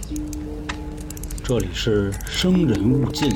这里是生人勿近。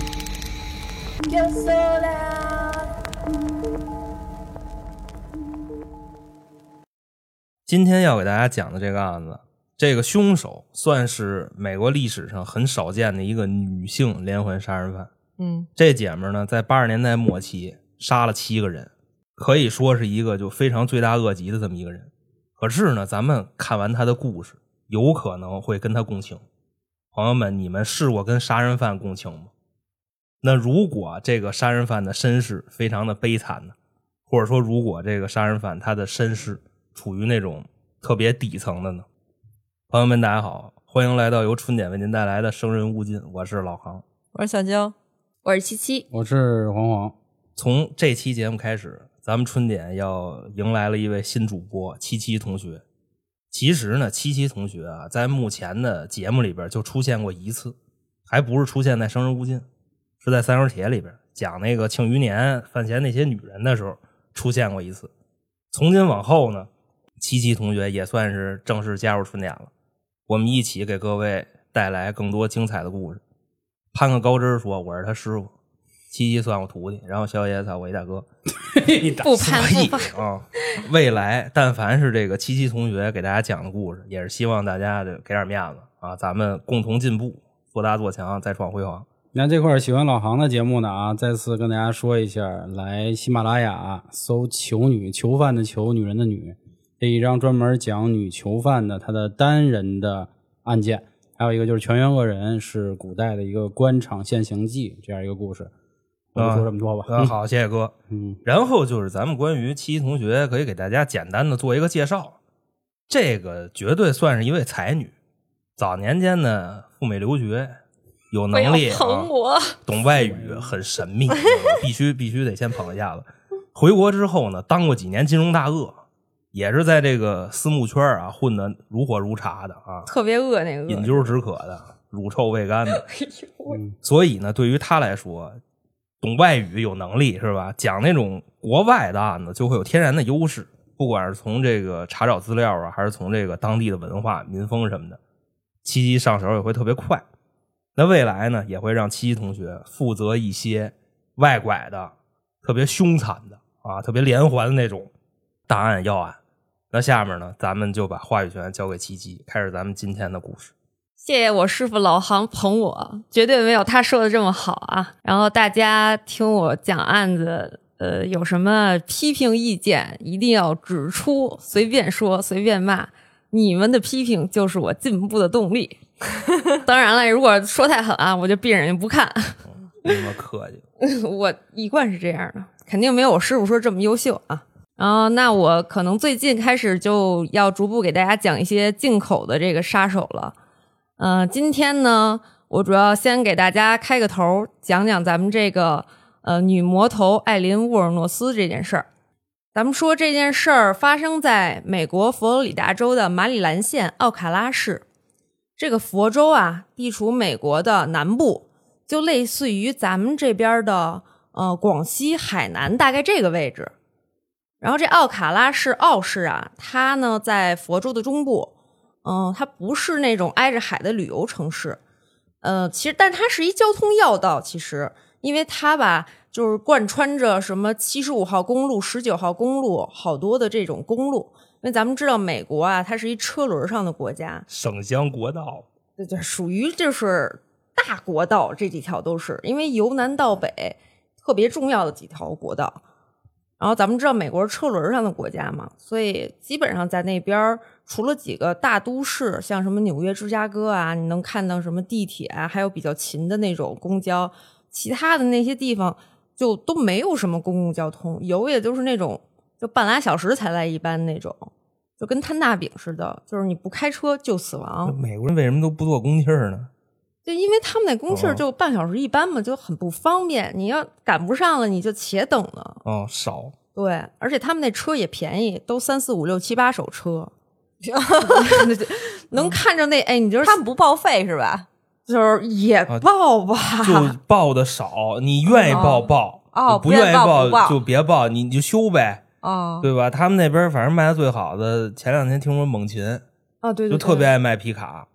今天要给大家讲的这个案子，这个凶手算是美国历史上很少见的一个女性连环杀人犯。这姐们呢，在80年代末期杀了7个人，可以说是一个就非常罪大恶极的这么一个人。可是呢，咱们看完她的故事，有可能会跟她共情。朋友们，你们试过跟杀人犯共情吗？那如果这个杀人犯的身世非常的悲惨呢，或者说如果这个杀人犯他的身世处于那种特别底层的呢？朋友们大家好，欢迎来到由春点为您带来的生人勿近，我是老航， 我是小娇， 我是七七， 我是黄黄。 从这期节目开始，咱们春点要迎来了一位新主播七七同学。其实呢，七七同学啊，在目前的节目里边就出现过一次，还不是出现在生人勿近，是在三角铁里边讲那个庆余年饭前那些女人的时候出现过一次。从今往后呢，七七同学也算是正式加入春点了，我们一起给各位带来更多精彩的故事。攀个高枝说我是他师傅，七七算我徒弟，然后小野草我一大哥。 不攀啊！未来但凡是这个七七同学给大家讲的故事，也是希望大家给点面子啊，咱们共同进步，做大做强，再创辉煌。 那这块喜欢老航的节目呢啊，再次跟大家说一下，来喜马拉雅搜囚女，囚犯的囚，女人的女，这一张专门讲女囚犯的她的单人的案件，还有一个就是全员恶人，是古代的一个官场现形记这样一个故事。我就说这么多吧。 好，谢谢哥。然后就是咱们关于七七同学可以给大家简单的做一个介绍。这个绝对算是一位才女，早年间呢赴美留学，有能力懂外语，很神秘，必须得先捧一下子。回国之后呢，当过几年金融大鳄，也是在这个私募圈啊混得如火如茶的啊， 特别恶那个饮鸩止渴的，乳臭未干的。所以呢，对于他来说，懂外语有能力是吧？讲那种国外的案子就会有天然的优势，不管是从这个查找资料啊，还是从这个当地的文化民风什么的，七七上手也会特别快。那未来呢，也会让七七同学负责一些外拐的、特别凶残的啊、特别连环的那种大案要案。那下面呢，咱们就把话语权交给七七，开始咱们今天的故事。 谢谢我师傅老航捧我，绝对没有他说的这么好啊。然后大家听我讲案子，有什么批评意见一定要指出，随便说随便骂，你们的批评就是我进步的动力。当然了，如果说太狠啊，我就闭着眼睛不看。 没那么客气。 我一贯是这样的，肯定没有我师傅说这么优秀啊。然后那我可能最近开始就要逐步给大家讲一些进口的这个杀手了。今天呢，我主要先给大家开个头，讲讲咱们这个女魔头艾琳·沃尔诺斯这件事儿。咱们说这件事儿发生在美国佛罗里达州的马里兰县奥卡拉市。这个佛州啊，地处美国的南部，就类似于咱们这边的广西海南大概这个位置。然后这奥卡拉市奥市啊，它呢在佛州的中部。它不是那种挨着海的旅游城市，其实但它是一交通要道，其实因为它吧就是贯穿着什么75号公路、19号公路，好多的这种公路。因为咱们知道美国啊，它是一车轮上的国家， 省乡国道， 对，属于就是大国道，这几条都是因为由南到北特别重要的几条国道。然后咱们知道美国是车轮上的国家嘛，所以基本上在那边除了几个大都市，像什么纽约、芝加哥啊，你能看到什么地铁啊，还有比较勤的那种公交，其他的那些地方就都没有什么公共交通，有也就是那种就半拉小时才来一班那种，就跟摊大饼似的，就是你不开车就死亡。 美国人为什么都不坐公汽呢？ 就因为他们那公汽就半小时一班嘛，就很不方便。你要赶不上了，你就且等了。 少。 对，而且他们那车也便宜，都3、4、5、6、7、8手车，能看着那哎，你就是他们不报废是吧？ 就是也报吧， 就报的少，你愿意报报，不愿意报就别报，你就修呗，对吧？他们那边反正卖的最好的，前2天听说猛禽对， 就特别爱卖皮卡。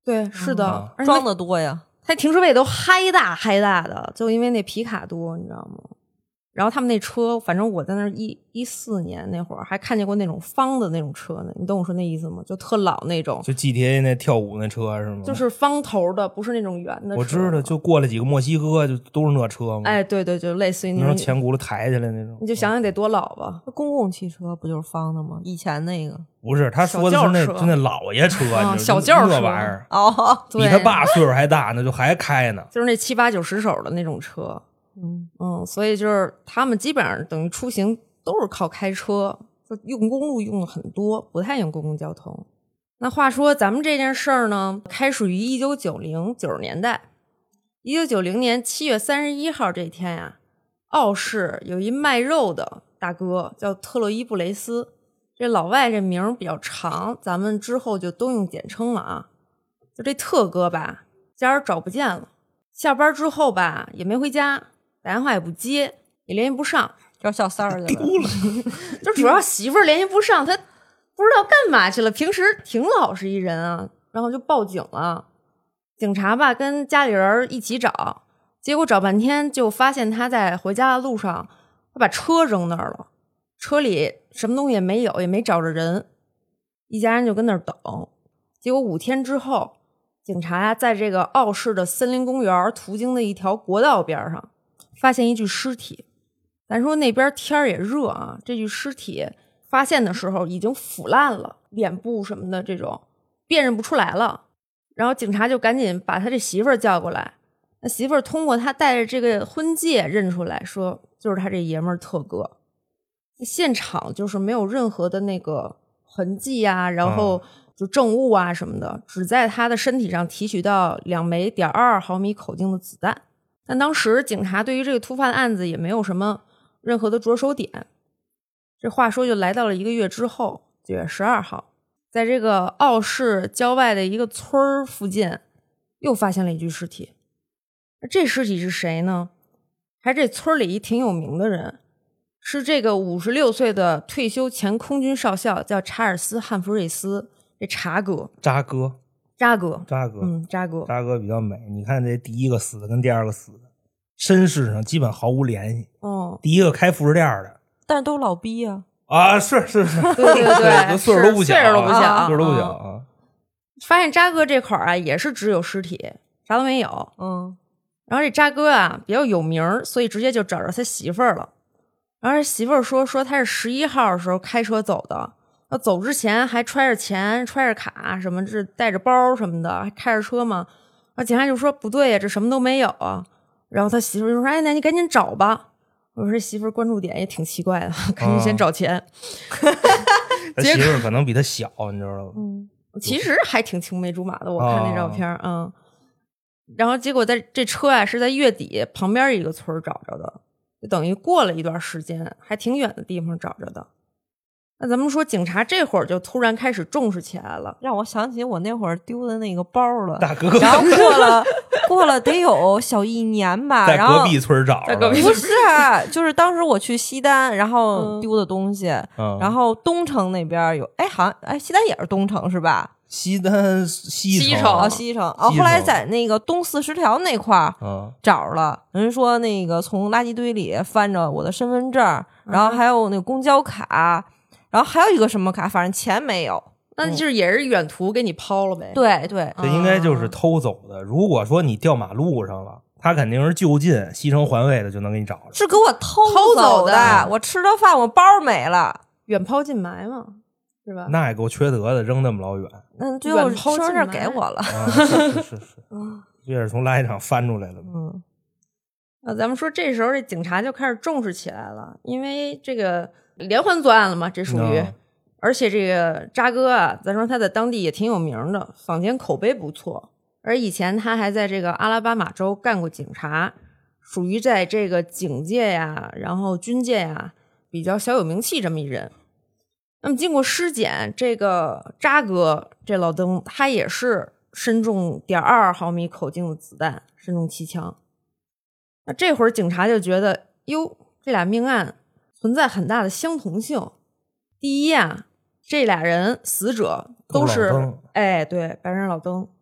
对，是的，而且装的多呀。 他停车位都嗨大的，就因为那皮卡多，你知道吗？然后他们那车，反正我在那儿14年那会儿还看见过那种方的那种车呢，你懂我说那意思吗？就特老那种， 就 GTA 那跳舞那车是吗？ 就是方头的，不是那种圆的车。 我知道，就过来几个墨西哥，就都是那车嘛。 哎，对，就类似于那种前轱辘抬起来那种。 你就想想得多老吧？ 公共汽车不就是方的吗？以前那个不是，他说的是就那老爷车， 小轿车那玩意儿哦， 比他爸岁数还大，那就还开呢。 就是那7、8、90手的那种车。所以就是他们基本上等于出行都是靠开车，就用公路用的很多，不太用公共交通。那话说咱们这件事儿呢，开始于1990年代。1990年7月31号这天呀，奥市有一卖肉的大哥叫特洛伊布雷斯，这老外这名比较长，咱们之后就都用简称了啊。就这特哥吧，家人找不见了，下班之后吧也没回家，打电话也不接，也联系不上， 找小三儿去了。 就主要媳妇儿联系不上，他不知道干嘛去了，平时挺老实一人啊，然后就报警了。警察吧跟家里人一起找，结果找半天就发现他在回家的路上，他把车扔那儿了，车里什么东西也没有，也没找着人，一家人就跟那儿等。结果5天之后，警察呀在这个奥市的森林公园途经的一条国道边上发现一具尸体。咱说那边天儿也热啊，这具尸体发现的时候已经腐烂了，脸部什么的这种辨认不出来了。然后警察就赶紧把他这媳妇儿叫过来，那媳妇儿通过他戴着这个婚戒认出来，说就是他这爷们儿特哥。现场就是没有任何的那个痕迹啊，然后就证物啊什么的，只在他的身体上提取到2枚.22毫米口径的子弹。但当时警察对于这个突发的案子也没有什么任何的着手点。这话说就来到了1个月之后，9月12号，在这个奥市郊外的一个村儿附近又发现了一具尸体。这尸体是谁呢？还是这村里一挺有名的人，是这个56岁的退休前空军少校，叫查尔斯·汉弗瑞斯，这查哥。 渣哥渣哥比较美。你看这第一个死的跟第二个死的身世上基本毫无联系。第一个开服饰店的， 但是都老逼啊。 是对岁数都不小， 岁数都不小， 岁数都不小啊。 发现渣哥这块儿啊，也是只有尸体，啥都没有。然后这渣哥啊比较有名，所以直接就找着他媳妇儿了。然后他媳妇儿说他是11号的时候开车走的，要走之前还揣着钱、揣着卡什么，这带着包什么的，还开着车嘛。然后警察就说不对呀，这什么都没有啊。然后他媳妇儿就说：“哎，那你赶紧找吧。”我说这媳妇儿关注点也挺奇怪的，赶紧先找钱。 他媳妇儿可能比他小，你知道吗？ 其实还挺青梅竹马的，我看那照片。然后结果在这车啊是在月底旁边一个村找着的，就等于过了一段时间，还挺远的地方找着的。那咱们说警察这会儿就突然开始重视起来了， 让我想起我那会儿丢的那个包了， 大哥， 然后过了得有小1年吧， 在隔壁村找着， 不是，就是当时我去西单，然后丢的东西，然后东城那边有，好像西单也是东城是吧？ 西单西城后来在那个东40条那块儿找了，人说那个从垃圾堆里翻着我的身份证，然后还有那个公交卡。然后还有一个什么卡，反正钱没有， 那就是也是远途给你抛了呗。 对， 这应该就是偷走的。如果说你掉马路上了，他肯定是就近西城环卫的就能给你找着。 是给我偷走的，我吃着饭我包没了， 远抛近埋嘛，是吧？ 那也够缺德的，扔那么老远。 最后身份证给我了。 是，这也是从垃圾场翻出来的。 咱们说这时候这警察就开始重视起来了，因为这个连环作案了嘛，这属于。而且这个渣哥啊，咱说他在当地也挺有名的，坊间口碑不错。而以前他还在这个阿拉巴马州干过警察，属于在这个警界呀，然后军界呀比较小有名气这么一人。那么经过尸检，这个渣哥这老登他也是身中.22毫米口径的子弹，身中7枪。那这会儿警察就觉得，哟，这俩命案存在很大的相同性。第一啊，这俩人死者都是对，白人老登。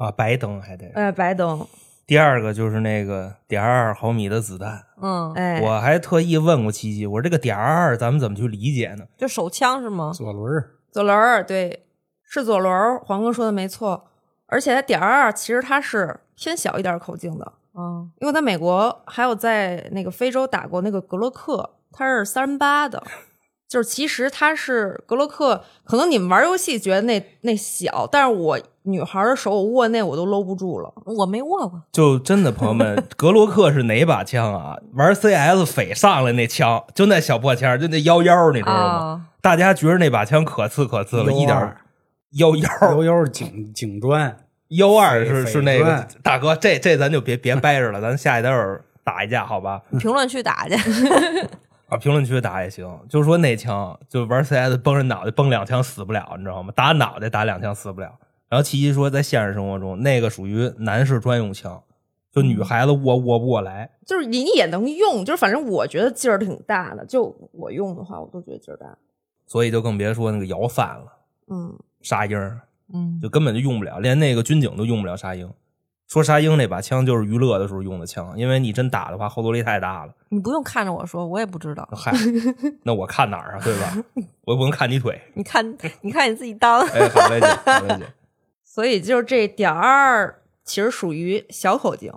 啊，白灯还得白灯。 第二个就是那个.22毫米的子弹，我还特意问过琪琪，我说这个.22咱们怎么去理解呢？ 就手枪是吗？ 左轮， 对，是左轮，黄哥说的没错。而且它.22其实它是偏小一点口径的，因为在美国还有在那个非洲打过那个格洛克，它是38的。就是其实它是格洛克，可能你们玩游戏觉得那小，但是我女孩的手我握那我都搂不住了， 我没握过。 就真的朋友们，格洛克是哪把枪啊？玩 CS 匪上来那枪，就那小破枪，就那11，你知道吗？大家觉得那把枪可刺了，一点 11警专 ，12是那个大哥，这咱就别掰着了，咱下一段打一架好吧？ 评论区打去。 啊，评论区打也行，就是说那枪就玩 CS 崩人脑袋崩2枪死不了，你知道吗？打脑袋打2枪死不了。然后琪琪说在现实生活中那个属于男士专用枪，就女孩子握不过来， 就是你也能用，就是反正我觉得劲儿挺大的，就我用的话我都觉得劲儿大， 所以就更别说那个摇帆了，沙鹰，就根本就用不了，连那个军警都用不了沙鹰。说沙鹰那把枪就是娱乐的时候用的枪，因为你真打的话后坐力太大了。 你不用看着我说，我也不知道。 嗨，那我看哪儿啊？对吧？我不能看你腿。 你看你自己当。 哎，好嘞姐，好嘞姐。 所以就是这.2其实属于小口径。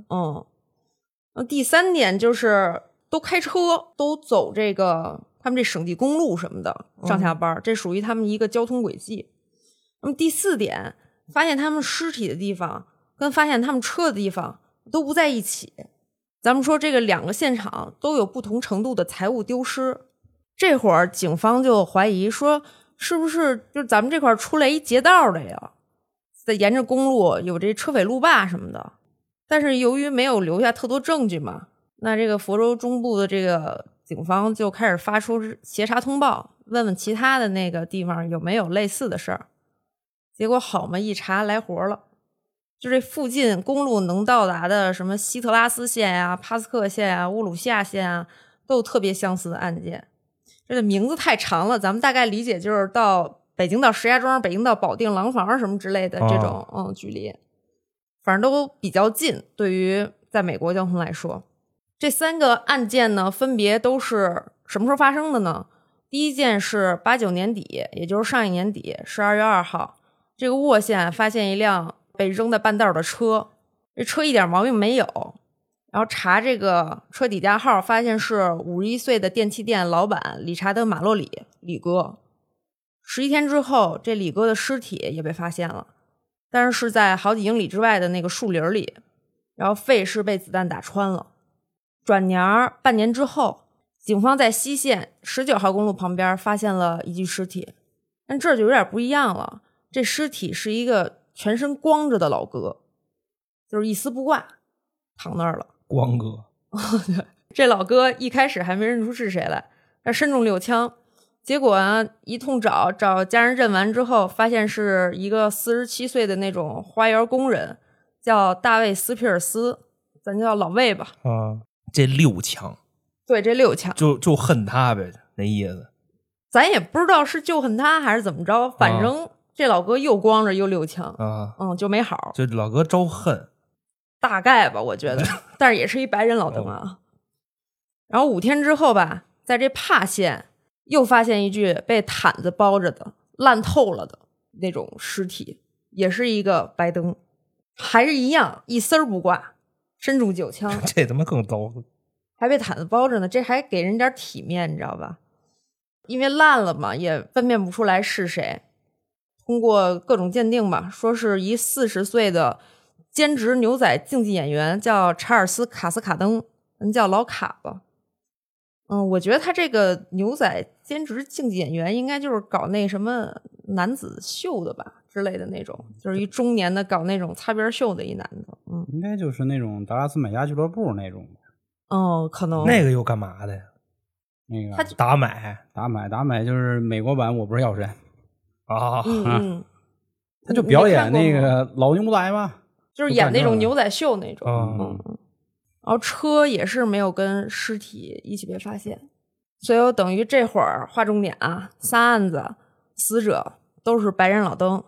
第3点就是都开车，都走这个他们这省际公路什么的上下班，这属于他们一个交通轨迹。那么第4点，发现他们尸体的地方跟发现他们车的地方都不在一起。咱们说这个2个现场都有不同程度的财物丢失，这会儿警方就怀疑说，是不是就咱们这块出来一劫道的呀？在沿着公路有这车匪路霸什么的，但是由于没有留下特多证据嘛，那这个佛州中部的这个警方就开始发出协查通报，问问其他的那个地方有没有类似的事儿。结果好嘛，一查来活了。就这附近公路能到达的什么希特拉斯县啊、帕斯克县啊、乌鲁西亚县啊，都有特别相似的案件。这个名字太长了，咱们大概理解就是到北京到石家庄、北京到保定廊坊什么之类的这种距离，反正都比较近。对于在美国交通来说，这3个案件呢，分别都是什么时候发生的呢？第一件是89年底，也就是上一年底12月2号，这个沃县发现一辆被扔在半道的车，这车一点毛病没有，然后查这个车底架号，发现是51岁的电器店老板理查德·马洛里，李哥。11天之后，这李哥的尸体也被发现了，但是是在好几英里之外的那个树林里，然后肺是被子弹打穿了。转年半年之后，警方在西县19号公路旁边发现了一具尸体，但这就有点不一样了，这尸体是一个全身光着的老哥，就是一丝不挂躺那儿了。 光哥。 这老哥一开始还没认出是谁来，他身中6枪，结果一通找家人认完之后，发现是一个47岁的那种花园工人，叫大卫·斯皮尔斯，咱叫老魏吧。 这6枪。 对，这6枪就恨他呗，那意思。 咱也不知道是就恨他还是怎么着，反正这老哥又光着又6枪就没好。 这老哥招恨， 大概吧，我觉得，但是也是一白人老登啊。然后5天之后吧，在这帕县又发现一具被毯子包着的烂透了的那种尸体，也是一个白灯，还是一样一丝儿不挂，身中9枪。 这他妈更糟， 还被毯子包着呢，这还给人点体面，你知道吧？因为烂了嘛，也分辨不出来是谁。通过各种鉴定吧，说是一40岁的兼职牛仔竞技演员，叫查尔斯·卡斯卡登，人叫老卡吧。我觉得他这个牛仔兼职竞技演员应该就是搞那什么男子秀的吧之类的那种，就是一中年的搞那种擦边秀的一男的。 应该就是那种达拉斯买家俱乐部那种。 可能那个又干嘛的呀？ 那个他打买就是美国版我不是药神啊。 他就表演那个老牛仔嘛， 就是演那种牛仔秀那种。然后车也是没有跟尸体一起被发现，所以等于这会儿划重点啊，3案子死者都是白人老登，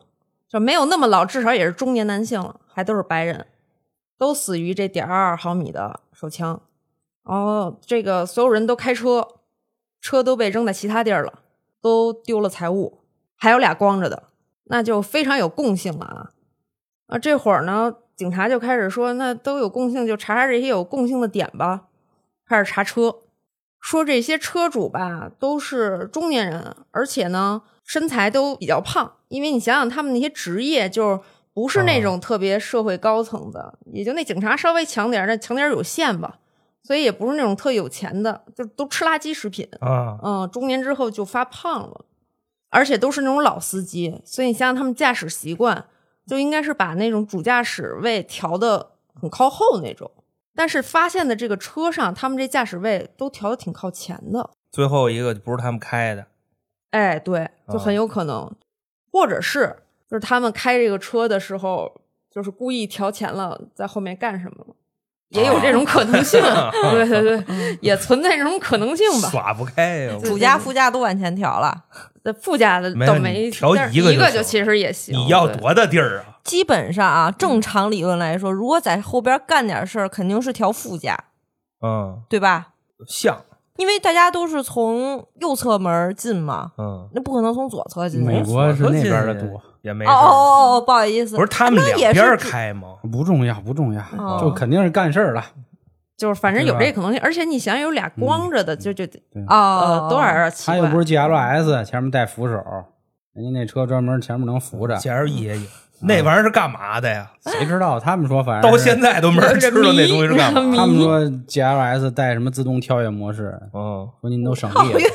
就没有那么老，至少也是中年男性了，还都是白人，都死于这.22毫米的手枪。然后这个所有人都开车，车都被扔在其他地儿了，都丢了财物，还有俩光着的，那就非常有共性了啊！这会儿呢，警察就开始说，那都有共性，就查查这些有共性的点吧。开始查车，说这些车主吧都是中年人，而且呢身材都比较胖，因为你想想他们那些职业就不是那种特别社会高层的，也就那警察稍微强点，那强点有限吧，所以也不是那种特有钱的，就都吃垃圾食品中年之后就发胖了，而且都是那种老司机，所以你想想他们驾驶习惯就应该是把那种主驾驶位调的很靠后那种。但是发现的这个车上，他们这驾驶位都调的挺靠前的。 最后一个就不是他们开的， 哎，对，就很有可能，或者是就是他们开这个车的时候，就是故意调前了，在后面干什么了，也有这种可能性。对对对，也存在这种可能性吧。 耍不开呀， 主驾副驾都往前调了， 副驾的都没调一个就其实也行。 你要多大地儿啊？ 基本上啊，正常理论来说，如果在后边干点事儿，肯定是调副驾，对吧？ 像， 因为大家都是从右侧门进嘛，那不可能从左侧进。 美国是那边的多， 也没哦，不好意思， 不是他们两边开吗？ 不重要，不重要，就肯定是干事儿了。 就是反正有这可能性，而且你想有俩光着的，就多少奇怪。 他又不是 GLS， 前面带扶手，人家那车专门前面能扶着。 GLE 也有，那玩意儿是干嘛的呀？ 谁知道？他们说反正到现在都没人知道那东西是干嘛。 他们说 GLS 带什么自动跳跃模式，说您都省力了。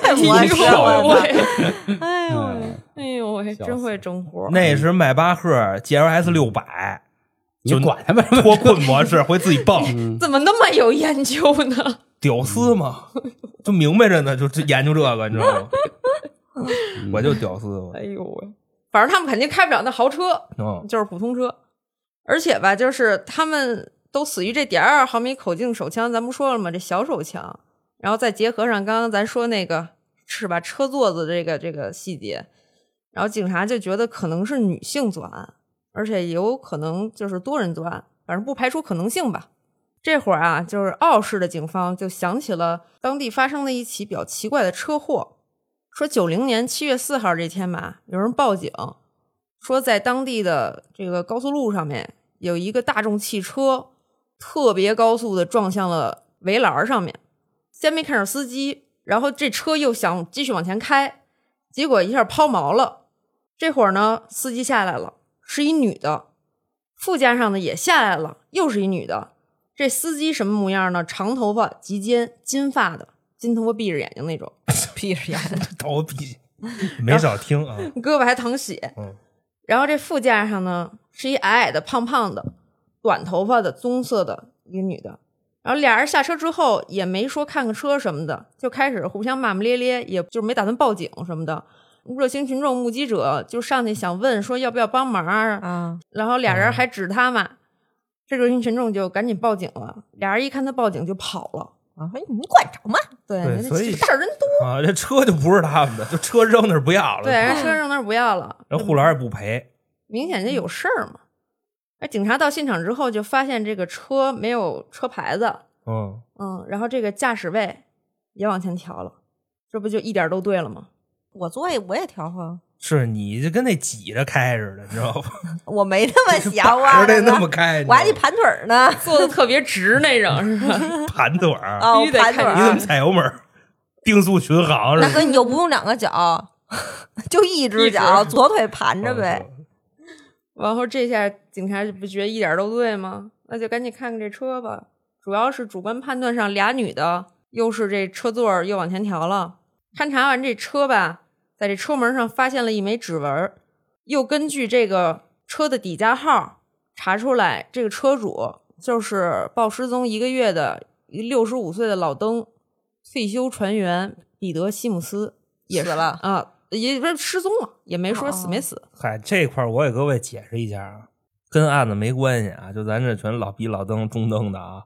哎呦喂，真会整活。 那是迈巴赫 GLS 600。 就管他们脱困模式会自己蹦， 怎么那么有研究呢？ 屌丝嘛，就明白着呢，就研究这个，你知道吗？我就屌丝。 哎呦喂，反正他们肯定开不了那豪车，就是普通车。而且吧，就是他们都死于这.22毫米口径手枪，咱不说了吗？这小手枪，然后再结合上刚刚咱说那个是吧车座子这个细节，然后警察就觉得可能是女性作案。而且有可能就是多人作案，反正不排除可能性吧。这会儿啊，就是奥市的警方就想起了当地发生的一起比较奇怪的车祸，说90年7月4号这天吧，有人报警说在当地的这个高速路上面有一个大众汽车特别高速的撞向了围栏上面，先没看着司机，然后这车又想继续往前开，结果一下抛锚了。这会儿呢，司机下来了。是一女的，副驾上的也下来了，又是一女的。这司机什么模样呢？长头发及肩，金发的，金头发闭着眼睛那种， 闭着眼睛， 头发闭，没少听啊， 胳膊还淌血。然后这副驾上呢是一矮矮的、胖胖的、短头发的、棕色的一个女的。然后俩人下车之后也没说看个车什么的，就开始互相骂骂咧咧，也就是没打算报警什么的。热心群众目击者就上去想问说要不要帮忙啊，然后俩人还指他嘛，这热心群众就赶紧报警了。俩人一看他报警就跑了啊，你管着吗？ 对，所以事儿人多啊，这车就不是他们的，就车扔那儿不要了。 对，人车扔那儿不要了， 人护栏也不赔， 明显就有事儿嘛。警察到现场之后就发现这个车没有车牌子，然后这个驾驶位也往前调了，这不就一点都对了吗？ 我座位我也调过， 是你就跟那挤着开似的，你知道吧？ 我没那么想，我还得那么开， 我还得盘腿呢， 坐的特别直那种，是吧？ 盘腿儿， 必须得盘腿儿。 你怎么踩油门？定速巡航是吧？ 那哥你就不用两个脚，就一只脚，左腿盘着呗。 然后这下警察不觉得一点都对吗？那就赶紧看看这车吧。主要是主观判断上，俩女的又是这车座又往前调了。勘察完这车吧，在这车门上发现了一枚指纹，又根据这个车的底架号查出来，这个车主就是报失踪1个月的一个65岁的老登退休船员彼得·西姆斯，也死了啊，也不是失踪了，也没说死没死。 嗨，这块我给各位解释一下啊，跟案子没关系啊，就咱这全老逼老登中登的啊。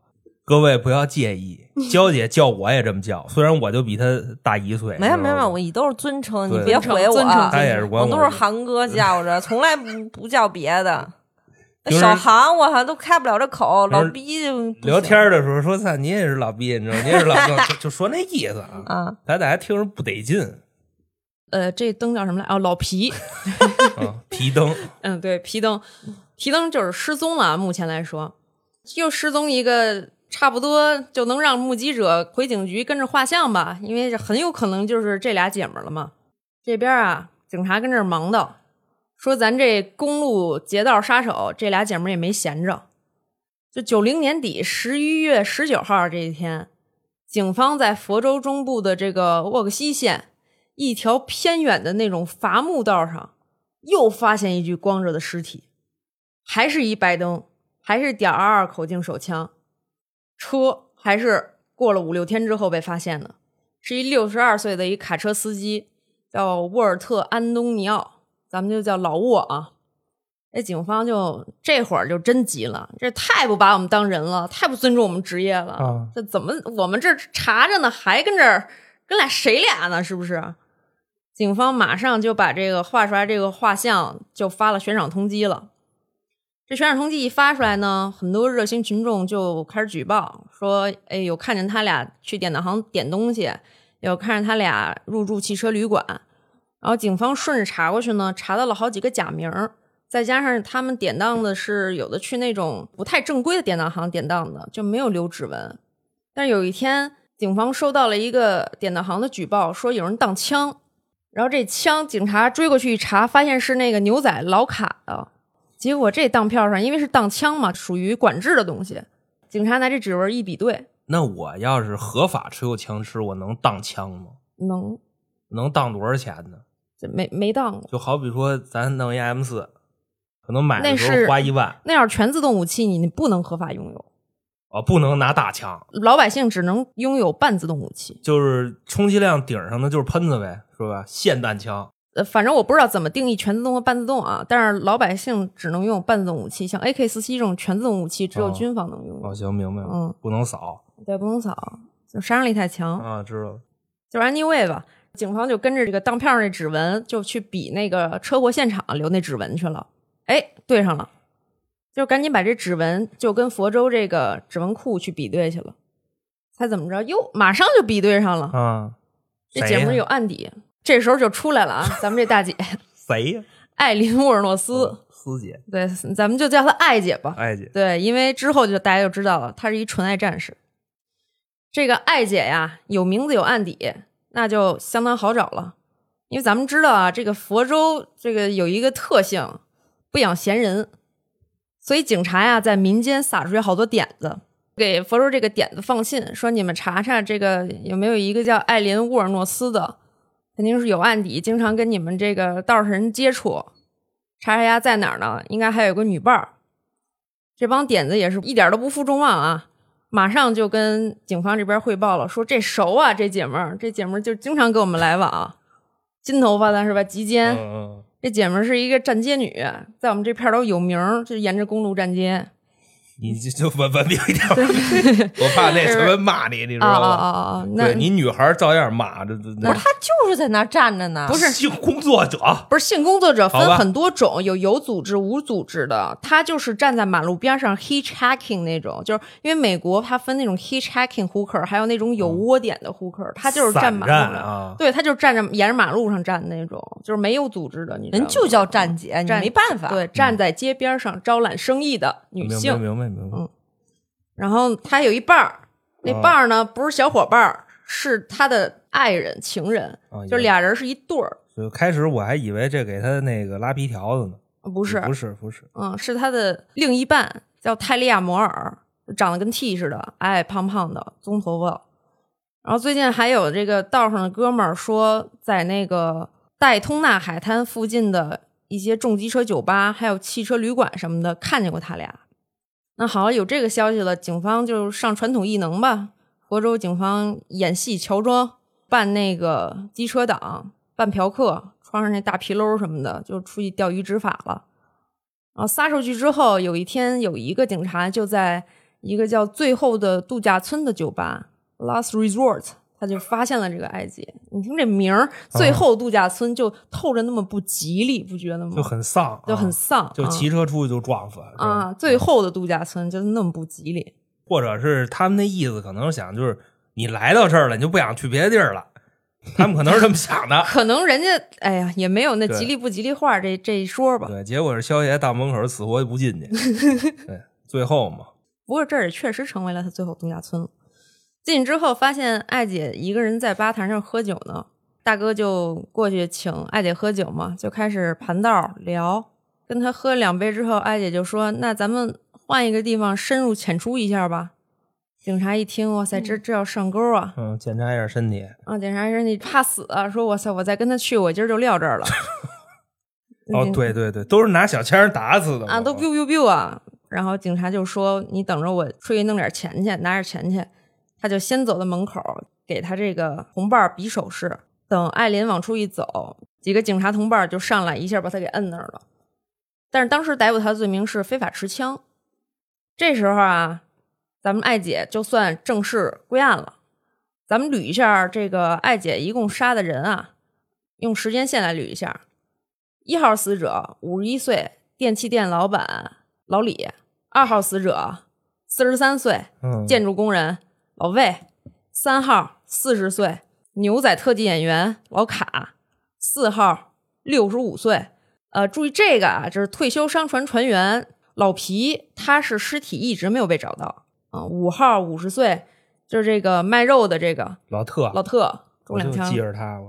各位不要介意，娇姐叫我也这么叫，虽然我就比她大1岁。 没有，我都是尊称，你别回我。 他也是管我都是韩哥叫着，从来不叫别的。小韩我好像都开不了这口，老逼就聊天的时候说你也是老逼，你知道，你也是老就说那意思啊。大家听着不得劲。 这灯叫什么来？哦，老皮。 皮灯。 对，皮灯就是失踪了。目前来说，又失踪一个，差不多就能让目击者回警局跟着画像吧，因为很有可能就是这俩姐们了嘛。这边啊，警察跟这儿忙叨。说咱这公路劫道杀手这俩姐们也没闲着，就90年底11月19号这一天，警方在佛州中部的这个沃克西县一条偏远的那种伐木道上，又发现一具光着的尸体，还是一白灯，还是.22口径手枪，车还是过了5-6天之后被发现的，是一62岁的一卡车司机，叫沃尔特·安东尼奥。咱们就叫老沃啊。这警方就这会儿就真急了，这太不把我们当人了，太不尊重我们职业了。这怎么我们这查着呢，还跟这儿跟谁俩呢？是不是？警方马上就把这个画出来这个画像就发了悬赏通缉了。这悬赏通缉一发出来呢，很多热心群众就开始举报说，有看见他俩去典当行点东西，有看见他俩入住汽车旅馆。然后警方顺着查过去呢，查到了好几个假名，再加上他们典当的是有的去那种不太正规的典当行典当的，就没有留指纹。但是有一天警方收到了一个典当行的举报，说有人当枪，然后这枪警察追过去一查，发现是那个牛仔老卡的。结果这当票上因为是当枪嘛，属于管制的东西，警察拿这指纹一比对。 那我要是合法持有枪支，我能当枪吗？能当多少钱呢？ 没当过。 就好比说咱弄一 M4， 可能买的时候花1万， 那要是全自动武器你不能合法拥有。 不能拿大枪， 老百姓只能拥有半自动武器， 就是充其量顶上的就是喷子呗，是吧？霰弹枪。 反正我不知道怎么定义全自动和半自动啊，但是老百姓只能拥有半自动武器，像 AK-47这种全自动武器只有军方能拥有。 行，明白了。不能扫。 对，不能扫，就杀伤力太强啊，知道了。 就是 anyway 吧，警方就跟着这个当票上这指纹就去比那个车祸现场留那指纹去了。对上了，就赶紧把这指纹就跟佛州这个指纹库去比对去了。猜怎么着？马上就比对上了。这姐们有案底。这时候就出来了啊，咱们这大姐谁呀？ 艾琳·沃尔诺斯， 斯姐。 对，咱们就叫她艾姐吧。 艾姐。 对，因为之后就大家就知道了，她是一纯爱战士。这个艾姐呀，有名字有案底，那就相当好找了。因为咱们知道啊，这个佛州这个有一个特性，不养闲人，所以警察呀在民间撒出去好多点子，给佛州这个点子放信，说你们查查这个有没有一个叫艾琳·沃尔诺斯的，肯定是有案底，经常跟你们这个道上人接触，查查呀在哪儿呢？应该还有个女伴儿。这帮点子也是一点都不负众望啊，马上就跟警方这边汇报了，说这熟啊，这姐们儿就经常跟我们来往，金头发的是吧，及肩。这姐们儿是一个站街女，在我们这片都有名，就沿着公路站街。 你就文明一点，我怕那什么骂你，你知道吗？对，你女孩照样骂着。不是，她就是在那站着呢。 不是性工作者， 不是性工作者分很多种，有组织无组织的。她就是站在马路边上 hitchhiking 那种，就是因为美国它分那种 hitchhiking hooker， 还有那种有窝点的 hooker， 她就是站马路上，对，她就是站着沿着马路上站那种，就是没有组织的。你人就叫站姐，你没办法。 对，站在街边上招揽生意的女性。 明白。 然后他有一伴儿，那伴儿呢不是小伙伴儿，是他的爱人情人，就俩人是一对儿。 就开始我还以为这给他那个拉皮条子呢， 不是， 是他的另一半叫泰利亚摩尔，长得跟 T 似的，矮矮胖胖的，棕头发。然后最近还有这个道上的哥们儿说，在那个戴通纳海滩附近的一些重机车酒吧还有汽车旅馆什么的看见过他俩。那好，有这个消息了，警方就上传统艺能吧。佛州警方演戏乔装，扮那个机车党，扮嫖客，穿上那大皮褛什么的，就出去钓鱼执法了。然后撒出去之后，有一天有一个警察就在一个叫最后的度假村的酒吧 Last Resort， 他就发现了这个艾姐。你听这名儿，最后度假村就透着那么不吉利，不觉得吗？ 就很丧， 就很丧， 就骑车出去就撞死啊！最后的度假村就是那么不吉利， 或者是他们那意思可能想就是你来到这儿了，你就不想去别的地儿了。他们可能是这么想的， 可能人家哎呀也没有那吉利不吉利话这一说吧。 对，结果是萧爷到门口死活也不进去。对，最后嘛。 不过这儿也确实成为了他最后度假村了。进去之后发现艾姐一个人在吧台上喝酒呢，大哥就过去请艾姐喝酒嘛，就开始盘道聊。跟他喝2杯之后，艾姐就说：“那咱们换一个地方深入浅出一下吧。”警察一听，哇塞，这要上钩啊！ 检查一下身体啊，检查一下身体，怕死啊！说哇塞，我再跟他去，我今儿就撂这儿了。 哦，对对对，都是拿小枪打死的啊，都 biu biu biu 啊！然后警察就说：“你等着我出去弄点钱去，拿点钱去。”他就先走到门口，给他这个同伴比手势。等艾琳往出一走，几个警察同伴就上来，一下把他给摁那儿了。但是当时逮捕他的罪名是非法持枪。这时候啊，咱们艾姐就算正式归案了。咱们捋一下这个艾姐一共杀的人啊，用时间线来捋一下。1号死者51岁，电器店老板老李。2号死者43岁，建筑工人老魏。3号40岁，牛仔特技演员老卡。4号65岁，注意这个啊，这是退休商船船员老皮，他是尸体一直没有被找到啊。5号50岁，就是这个卖肉的这个老特中2枪， 我就记着他。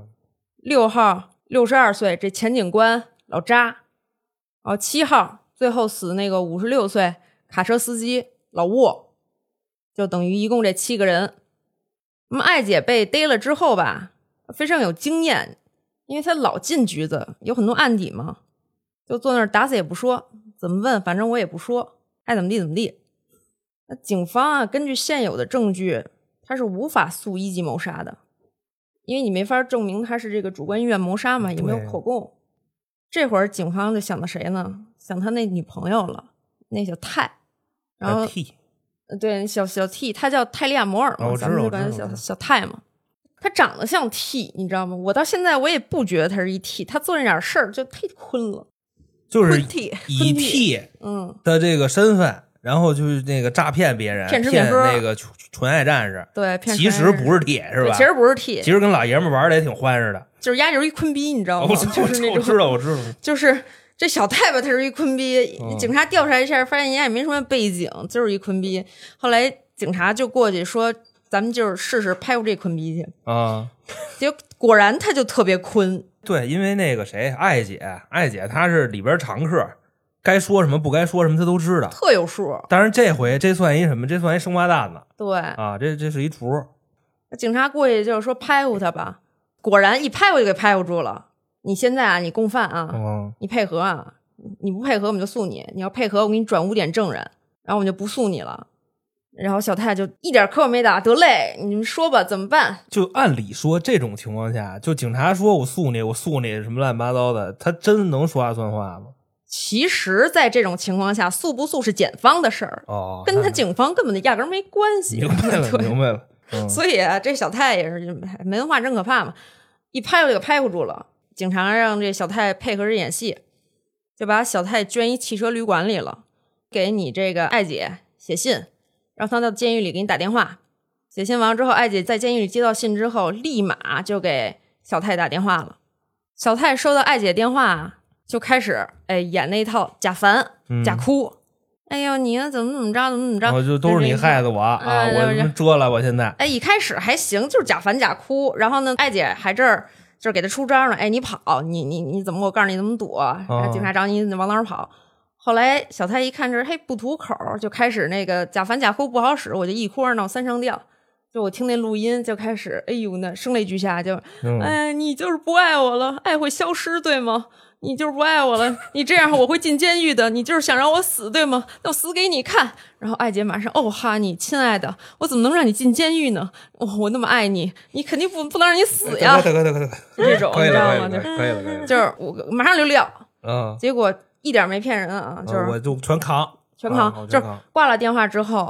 6号62岁，这前警官老扎。7号最后死那个56岁卡车司机老沃，就等于一共这7个人。那么艾姐被逮了之后吧，非常有经验，因为她老进局子，有很多案底嘛，就坐那儿打死也不说，怎么问反正我也不说，爱怎么地怎么地。那警方啊，根据现有的证据，他是无法诉1级谋杀的，因为你没法证明他是这个主观意愿谋杀嘛，也没有口供。这会儿警方就想到谁呢？想他那女朋友了，那小泰，然后 T， 对，小 T， 他叫泰利亚摩尔嘛，咱们就管他小泰嘛。他长得像 T， 你知道吗？我到现在我也不觉得他是一 T， 他做那点事儿就忒坤了， 就是以 T 的这个身份，然后就是那个诈骗别人，骗那个纯爱战士， 对， 其实不是 T 是吧？ 其实不是 T， 其实跟老爷们玩的也挺欢实的， 就是丫就是一坤逼，你知道吗？就是那种， 我知道， 就是这小太吧，他是一坤逼。警察调查一下，发现人家也没什么背景，就是一坤逼。后来警察就过去说，咱们就是试试拍过这坤逼去啊。 结果果然他就特别坤。 对，因为那个谁，艾姐她是里边常客，该说什么不该说什么她都知道， 特有数。 但是这回这算一什么？这算一生瓜蛋子。 对啊，这是一厨。 警察过去就是说拍乎他吧，果然一拍我就给拍乎住了。你现在啊，你共犯啊，你配合啊，你不配合我们就诉你，你要配合我给你转5点证人，然后我们就不诉你了。然后小太就一点磕巴没打，得嘞，你们说吧，怎么办？ 就按理说这种情况下，就警察说我诉你什么乱七八糟的，他真能说话算话吗？ 其实在这种情况下，诉不诉是检方的事儿，跟他警方根本就压根没关系。 明白了。 所以啊，这小太也是没文化真可怕嘛，一拍我就给拍糊住了。警察让这小太配合着演戏，就把小太圈一汽车旅馆里了，给你这个艾姐写信，让她到监狱里给你打电话。写信完之后，艾姐在监狱里接到信之后，立马就给小太打电话了。小太收到艾姐电话，就开始演那一套假烦假哭。哎呦，你怎么着， 就都是你害的我啊！我遮了，我现在。 一开始还行，就是假烦假哭。然后呢，艾姐还就是给他出招呢。你跑，你怎么？我告诉你怎么躲。警察找你往哪儿跑？后来小太一看这不吐口，就开始那个假烦假哭不好使，我就一哭二闹三上吊。就我听那录音就开始，哎呦那声泪俱下，就你就是不爱我了，爱会消失对吗？你就是不爱我了，你这样我会进监狱的，你就是想让我死对吗？那我死给你看。然后艾姐马上哈尼亲爱的，我怎么能让你进监狱呢？我那么爱你，你肯定不能让你死呀。 得这种你知道吗？ 可以了， 就是我马上就撂。结果一点没骗人啊，就是我就全扛， 就是挂了电话之后，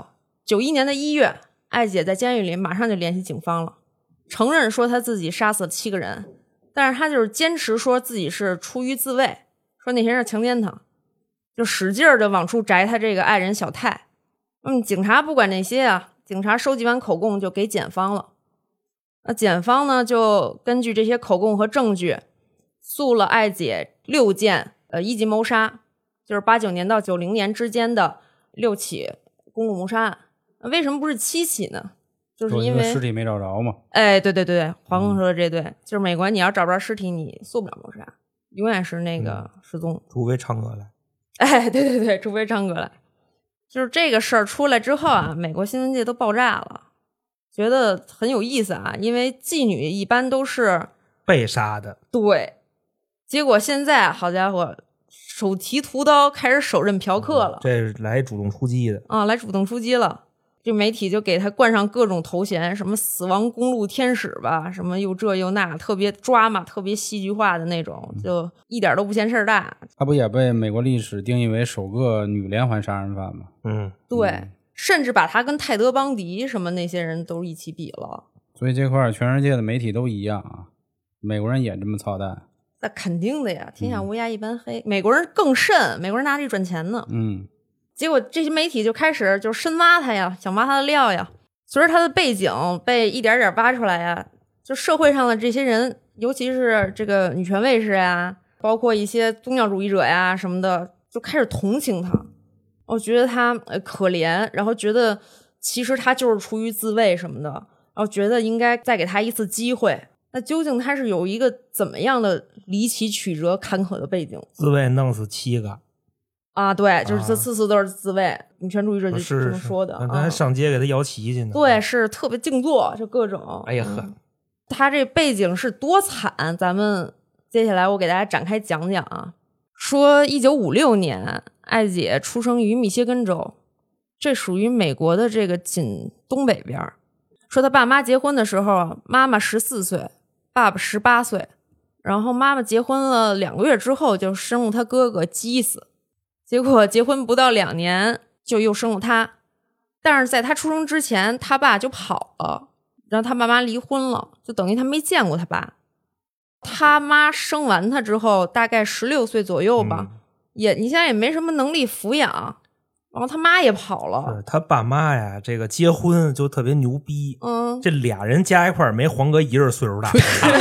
91年的1月，艾姐在监狱里马上就联系警方了，承认说她自己杀死了7个人，但是她就是坚持说自己是出于自卫，说那些人强奸她，就使劲的往出摘她这个爱人小泰。警察不管那些啊，警察收集完口供就给检方了。那检方呢就根据这些口供和证据诉了艾姐6件1级谋杀，就是89年到90年之间的6起公路谋杀案。为什么不是7起呢？就是因为尸体没找着嘛。 哎，对对对，黄庚说的这对，就是美国你要找不着尸体，你诉不了谋杀，永远是那个失踪， 除非昌哥来。 哎，对对对，除非昌哥来。就是这个事儿出来之后啊，美国新闻界都爆炸了，觉得很有意思啊，因为妓女一般都是被杀的， 对，结果现在好家伙，手提屠刀开始手刃嫖客了， 这是来主动出击的啊，来主动出击了。这媒体就给他冠上各种头衔，什么死亡公路天使吧，什么又这又那，特别抓嘛，特别戏剧化的那种，就一点都不嫌事儿大。 他不也被美国历史定义为首个女连环杀人犯吗？ 对，甚至把他跟泰德邦迪什么那些人都一起比了。 所以这块全世界的媒体都一样啊，美国人也这么操蛋。 那肯定的呀，天下乌鸦一般黑，美国人更甚，美国人拿这赚钱呢。结果这些媒体就开始就深挖他呀，想挖他的料呀。随着他的背景被一点点挖出来呀，就社会上的这些人，尤其是这个女权卫士呀，包括一些宗教主义者呀什么的，就开始同情他。我觉得他可怜，然后觉得其实他就是出于自卫什么的，然后觉得应该再给他一次机会。那究竟他是有一个怎么样的离奇曲折坎坷的背景？ 自卫弄死7个啊，对，就是这次都是自卫，女权主义者就这么说的。 他还上街给他摇旗去呢。 对，是特别静坐，就各种。 哎呀呵， 他这背景是多惨，咱们接下来我给大家展开讲讲啊。说1956年，艾姐出生于密歇根州，这属于美国的这个紧东北边。说他爸妈结婚的时候，妈妈14岁，爸爸18岁，然后妈妈结婚了2个月之后就生了他哥哥基斯。结果结婚不到2年就又生了他，但是在他出生之前他爸就跑了，然后他爸妈离婚了，就等于他没见过他爸。他妈生完他之后大概16岁左右吧，你现在也没什么能力抚养，然后他妈也跑了。 他爸妈呀这个结婚就特别牛逼，这俩人加一块没黄哥一人岁数大。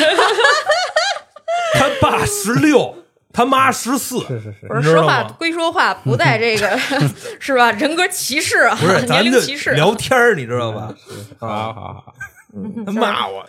他爸16，他妈14， 是， 不是说话归说话，不带这个是吧？人格歧视啊， 不是年龄歧视， 聊天你知道吧？ 好， 他骂我。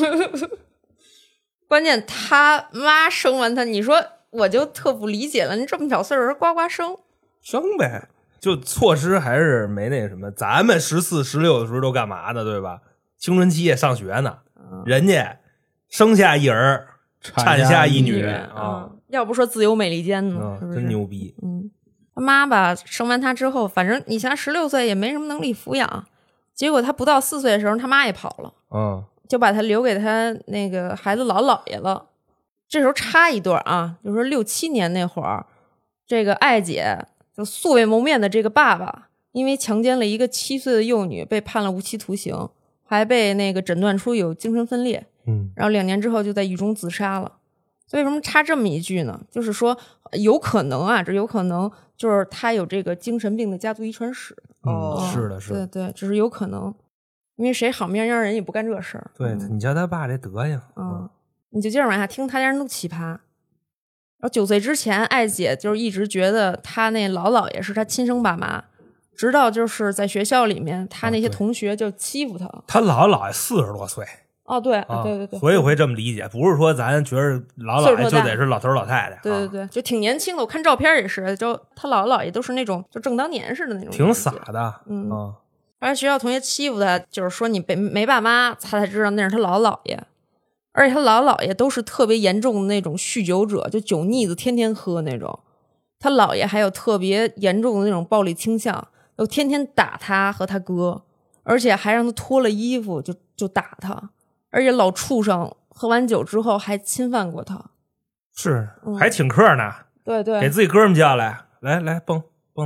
关键他妈生完他，你说我就特不理解了，你这么小岁数呱呱生呗，就措施还是没那什么。咱们14、16的时候都干嘛呢？对吧？青春期也上学呢，人家生下一儿，产下一女啊。 要不说自由美利坚呢，是不是？ 真牛逼。 他妈吧，生完他之后，反正你像16岁也没什么能力抚养，结果他不到4岁的时候，他妈也跑了，就把他留给他那个孩子姥姥爷了。这时候插一段啊，就是说6、7年那会儿，这个艾姐就素未谋面的这个爸爸，因为强奸了一个7岁的幼女，被判了无期徒刑，还被那个诊断出有精神分裂，然后2年之后就在狱中自杀了。为什么插这么一句呢？就是说有可能啊，这有可能就是他有这个精神病的家族遗传史。 是的，是的， 对，这是有可能，因为谁好面样人也不干这事儿。 对，你瞧他爸这德行， 你就接着往下听，他家人都奇葩。然后9岁之前，艾姐就是一直觉得他那姥姥爷是他亲生爸妈，直到就是在学校里面，他那些同学就欺负他。 他姥姥爷40多岁。 对， 所以我会这么理解，不是说咱觉得姥姥爷就得是老头老太太， 对，就挺年轻的。我看照片也是，就他姥姥姥爷都是那种就正当年似的那种， 挺傻的。 反正学校同学欺负他，就是说你没爸妈，他才知道那是他姥姥爷。而且他姥姥爷都是特别严重的那种酗酒者，就酒腻子天天喝那种。他姥爷还有特别严重的那种暴力倾向，就天天打他和他哥，而且还让他脱了衣服就打他。而且老畜生喝完酒之后还侵犯过他， 是还请客呢。 对， 给自己哥们叫来蹦他。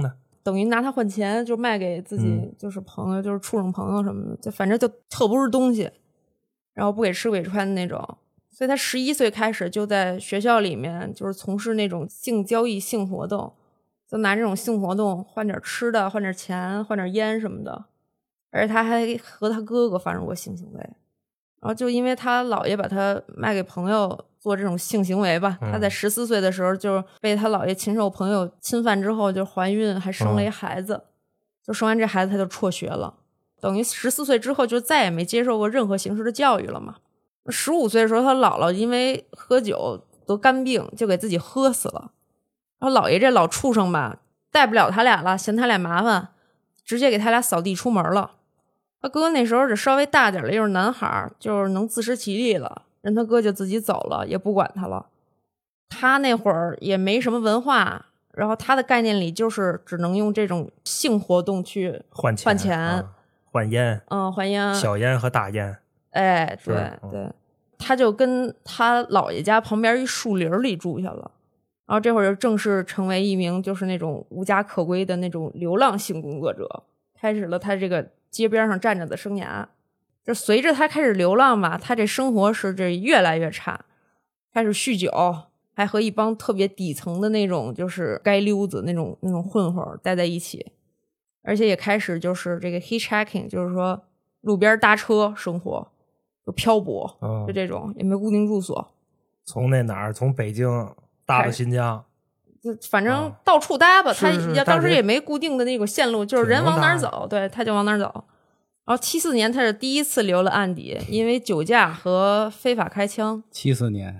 等于拿他换钱，就卖给自己就是朋友，就是处上朋友什么的，就反正就特不是东西，然后不给吃不给穿的那种。所以他11岁开始就在学校里面就是从事那种性交易、性活动，就拿这种性活动换点吃的、换点钱、换点烟什么的。而且他还和他哥哥发生过性行为，然后就因为他姥爷把他卖给朋友做这种性行为吧，他在14岁的时候就被他姥爷禽兽朋友侵犯之后就怀孕，还生了一孩子，就生完这孩子他就辍学了，等于14岁之后就再也没接受过任何形式的教育了嘛。15岁的时候他姥姥因为喝酒得肝病就给自己喝死了，然后姥爷这老畜生吧带不了他俩了，嫌他俩麻烦，直接给他俩扫地出门了。他哥那时候只稍微大点了，又是男孩，就是能自食其力了，人他哥就自己走了，也不管他了。他那会儿也没什么文化，然后他的概念里就是只能用这种性活动去换钱、 换烟， 换烟， 小烟和大烟。 哎，对对，他就跟他姥爷家旁边一树林里住下了，然后这会儿就正式成为一名就是那种无家可归的那种流浪性工作者，开始了他这个街边上站着的生涯。就随着他开始流浪吧，他这生活是这越来越差，开始酗酒，还和一帮特别底层的那种就是街溜子那种混混待在一起，而且也开始就是这个 hitchhiking， 就是说路边搭车生活，就漂泊，就这种也没固定住所， 从那哪儿从北京搭到新疆， 就反正到处搭吧，他当时也没固定的那种线路，就是人往哪儿走，对，他就往哪儿走。然后74年他是第一次留了案底，因为酒驾和非法开枪。 74年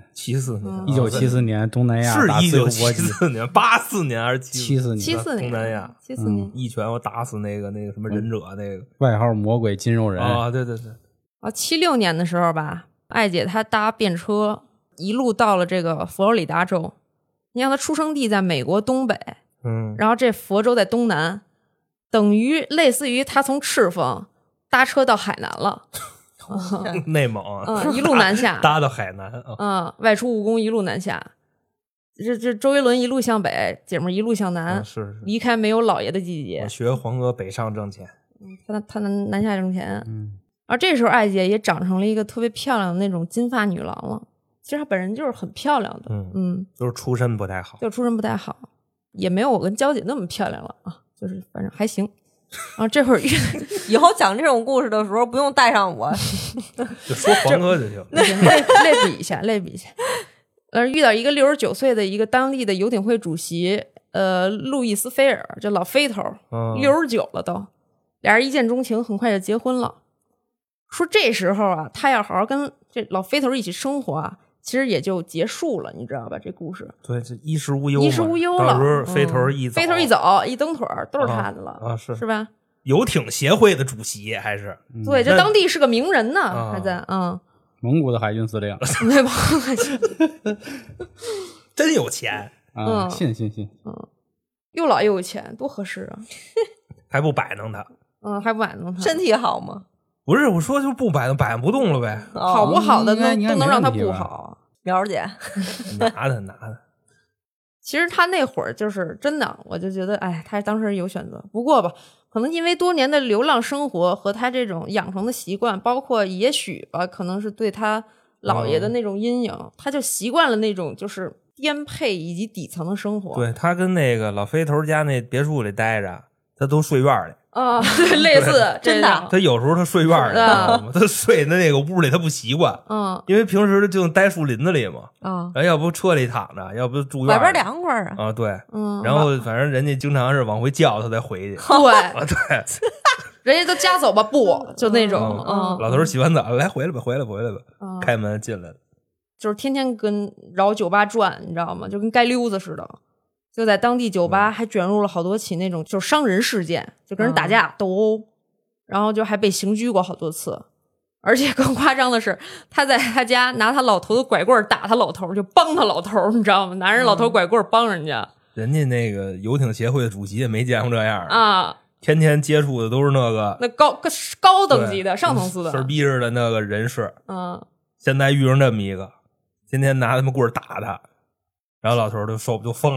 ，1974 年东南亚是1974年，84年还是 74年 ？74年， 东南亚 74年， 一拳我打死那个什么忍者那个外号魔鬼筋肉人啊，对对对。 76年的时候吧，艾姐她搭便车一路到了这个佛罗里达州。你看她出生地在美国东北，然后这佛州在东南，等于类似于她从赤峰搭车到海南了， 内蒙， 一路南下， 搭到海南， 外出务工一路南下。这周杰伦一路向北，姐们一路向南， 是离开没有姥爷的季节。 我学黄哥北上挣钱， 他南下挣钱，而这时候艾姐也长成了一个特别漂亮的那种金发女郎了。其实她本人就是很漂亮的， 就是出身不太好， 也没有我跟娇姐那么漂亮了啊，就是反正还行。然后这会儿以后讲这种故事的时候不用带上我， 就说黄哥就行， 类比一下。遇到一个69岁的一个当地的游艇会主席，路易斯菲尔，就老飞头，69了都，俩人一见钟情，很快就结婚了。说这时候啊，他要好好跟这老飞头一起生活啊，其实也就结束了，你知道吧？这故事对，这衣食无忧了。 到时候飞头一走， 一蹬腿都是他的了是吧？ 游艇协会的主席还是对，这当地是个名人呢，还在蒙古的海军司令， 真有钱啊！信， 又老又有钱，多合适啊！ 还不摆弄他， 还不摆弄他， 身体好吗？ 不是，我说就不摆弄不动了呗。 好不好的都能让他不好。 苗姐， 拿他。 其实他那会儿就是真的，我就觉得，哎，他当时有选择。不过吧，可能因为多年的流浪生活和他这种养成的习惯，包括也许吧，可能是对他姥爷的那种阴影，他就习惯了那种就是颠沛以及底层的生活。 对，他跟那个老飞头家那别墅里待着，他都睡院里。 对，类似真的。 他有时候他睡院里，他睡的那个屋里他不习惯，因为平时就待树林子里嘛，然后要不车里躺着，要不住院外边凉快啊。 对，然后反正人家经常是往回叫他才回去。 对，人家都家走吧，不就那种。 老头洗完澡来回来吧，开门进来了， 就是天天跟绕酒吧转，你知道吗？就跟街溜子似的。就在当地酒吧还卷入了好多起那种就是伤人事件，就跟人打架斗殴，然后就还被刑拘过好多次。而且更夸张的是，他在他家拿他老头的拐棍打他老头，就帮他老头，你知道吗？拿人老头拐棍帮人家。 人家那个游艇协会的主席也没见过这样啊， 天天接触的都是那高等级的上层次的事儿逼似的那个人士。现在遇上这么一个，天天拿他们棍打他，然后老头就疯了。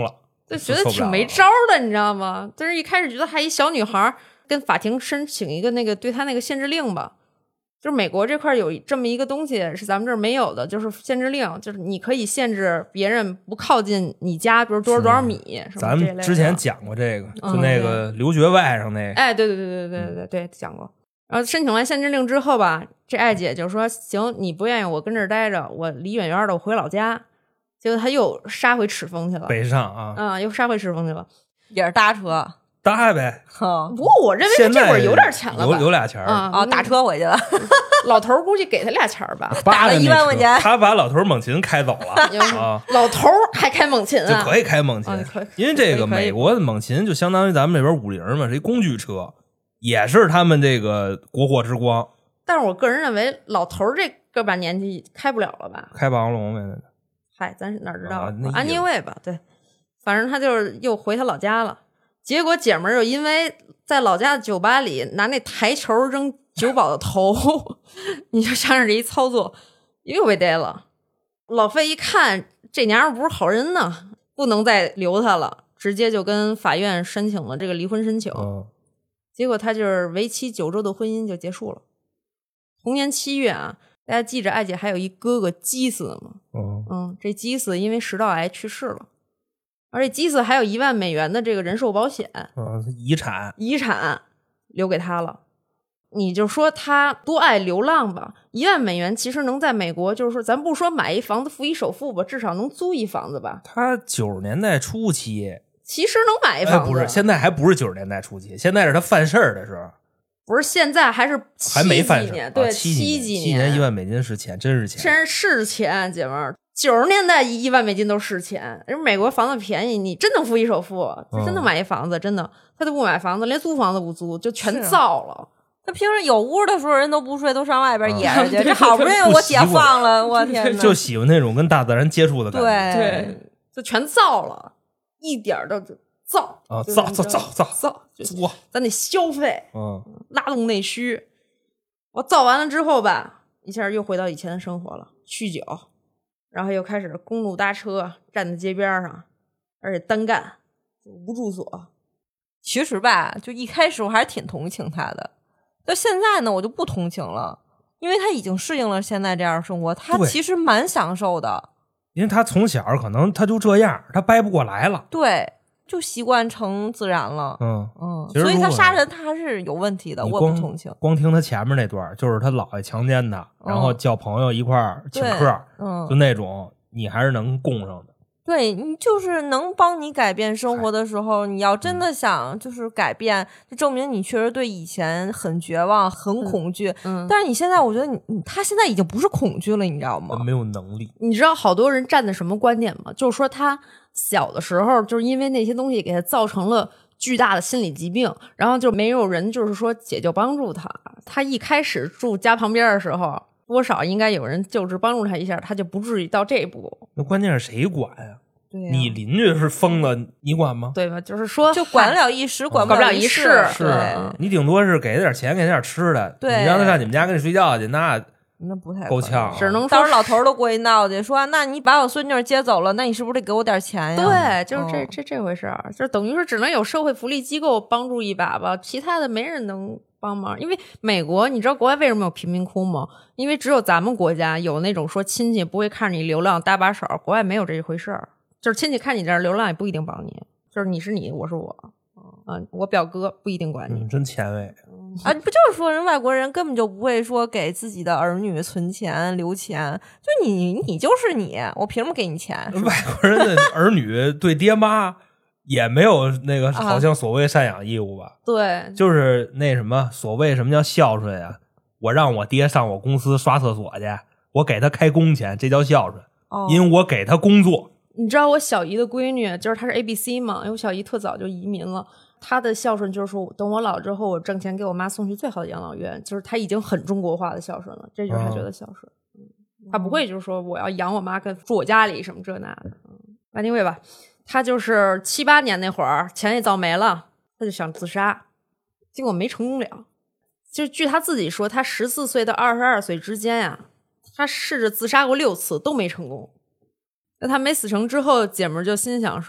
就觉得挺没招的，你知道吗？就是一开始觉得还一小女孩跟法庭申请一个那个对她那个限制令吧。就是美国这块有这么一个东西是咱们这儿没有的，就是限制令，就是你可以限制别人不靠近你家，比如多少米什么咱们之前讲过这个，就那个留学外甥那个。 哎，对，讲过。然后申请完限制令之后吧，这艾姐就说：“行，你不愿意我跟这儿待着，我离远远的，我回老家。”结果他又杀回赤峰去了， 北上啊， 又杀回赤峰去了， 也是搭车。 搭呗， 不过我认为他这会儿有点钱了吧， 有俩钱啊，打车回去了。 老头估计给他俩钱吧， 打了1万块钱。 他把老头猛禽开走了啊！ 老头还开猛禽啊？ 就可以开猛禽，因为这个美国的猛禽就相当于咱们这边50嘛，是一工具车，也是他们这个国货之光。 但是我个人认为，老头这个把年纪开不了了吧？ 开霸王龙呗， 嗨，咱哪知道？安妮卫吧，对，反正他就是又回他老家了。结果姐们儿又因为在老家的酒吧里拿那台球扔酒保的头，你就想想这一操作，又被逮了。老费一看这娘们不是好人呢，不能再留他了，直接就跟法院申请了这个离婚申请。结果他就是为期9周的婚姻就结束了。同年7月啊，大家记着艾姐还有一哥哥基斯吗？这基斯因为食道癌去世了。而且基斯还有1万美元的这个人寿保险， 遗产留给他了。你就说他多爱流浪吧，1万美元其实能在美国，就是说咱不说买一房子付一首付吧，至少能租一房子吧。 他90年代初期其实能买一房子， 不是现在还不是90年代初期，现在是他犯事儿的时候。 不是现在还没犯事儿，对 ，7几年1万美金是钱，真是钱， 真是钱，姐们儿。90年代1万美金都是钱，人美国房子便宜，你真能付一首付，真能买一房子，真的，他都不买房子，连租房子不租，就全造了。 他平时有屋的时候人都不睡，都上外边野去。这好不容易我姐放了，我天哪！ 就喜欢那种跟大自然接触的感觉，对， 就全造了，一点都造啊， 造，咱得消费，拉动内需。我造完了之后吧，一下又回到以前的生活了，酗酒。然后又开始公路搭车，站在街边上，而且单干，无住所。 其实吧，就一开始我还是挺同情他的，到现在呢，我就不同情了，因为他已经适应了现在这样的生活，他其实蛮享受的。 因为他从小可能他就这样，他掰不过来了。 对，就习惯成自然了。所以他杀人他还是有问题的，我不同情。 光听他前面那段，就是他姥爷强奸他，然后叫朋友一块儿请客，就那种你还是能供上的。 对，你就是能帮你改变生活的时候，你要真的想就是改变，就证明你确实对以前很绝望、很恐惧。但是你现在，我觉得他现在已经不是恐惧了，你知道吗？ 没有能力。 你知道好多人站的什么观点吗？就是说他小的时候就是因为那些东西给他造成了巨大的心理疾病，然后就没有人就是说解救帮助他。他一开始住家旁边的时候，多少应该有人救治帮助他一下，他就不至于到这一步。 那关键是谁管呀？ 对呀， 你邻居是疯了，你管吗？ 对吧？就是说， 就管了一时，管不了一世。 是，你顶多是给他点钱，给他点吃的。 对， 你让他上你们家跟你睡觉去， 那不太够呛。 只能到时候老头都过去闹去，说：“那你把我孙女接走了，那你是不是得给我点钱呀？” 对，就是这回事儿，就等于说只能有社会福利机构帮助一把吧，其他的没人能帮忙。因为美国，你知道国外为什么有贫民窟吗？因为只有咱们国家有那种说亲戚不会看着你流浪搭把手，国外没有这一回事儿。就是亲戚看你这儿流浪也不一定帮你，就是你是你，我是我，我表哥不一定管你。 真前卫啊！不就是说人外国人根本就不会说给自己的儿女存钱留钱，就你就是你，我凭什么给你钱？ 外国人的儿女对爹妈也没有那个好像所谓赡养义务吧？ 对， 就是那什么所谓什么叫孝顺啊？我让我爹上我公司刷厕所去，我给他开工钱，这叫孝顺，因为我给他工作。 你知道我小姨的闺女，就是她是 ABC 嘛，因为我小姨特早就移民了，她的孝顺就是说等我老之后我挣钱给我妈送去最好的养老院，就是她已经很中国化的孝顺了，这就是她觉得孝顺。她不会就是说我要养我妈跟住我家里什么这那的。anyway 吧，她就是7、8年那会儿钱也造没了，她就想自杀，结果没成功了。就据她自己说，她14岁到22岁之间呀，她试着自杀过6次都没成功。那他没死成之后，姐们儿就心想说，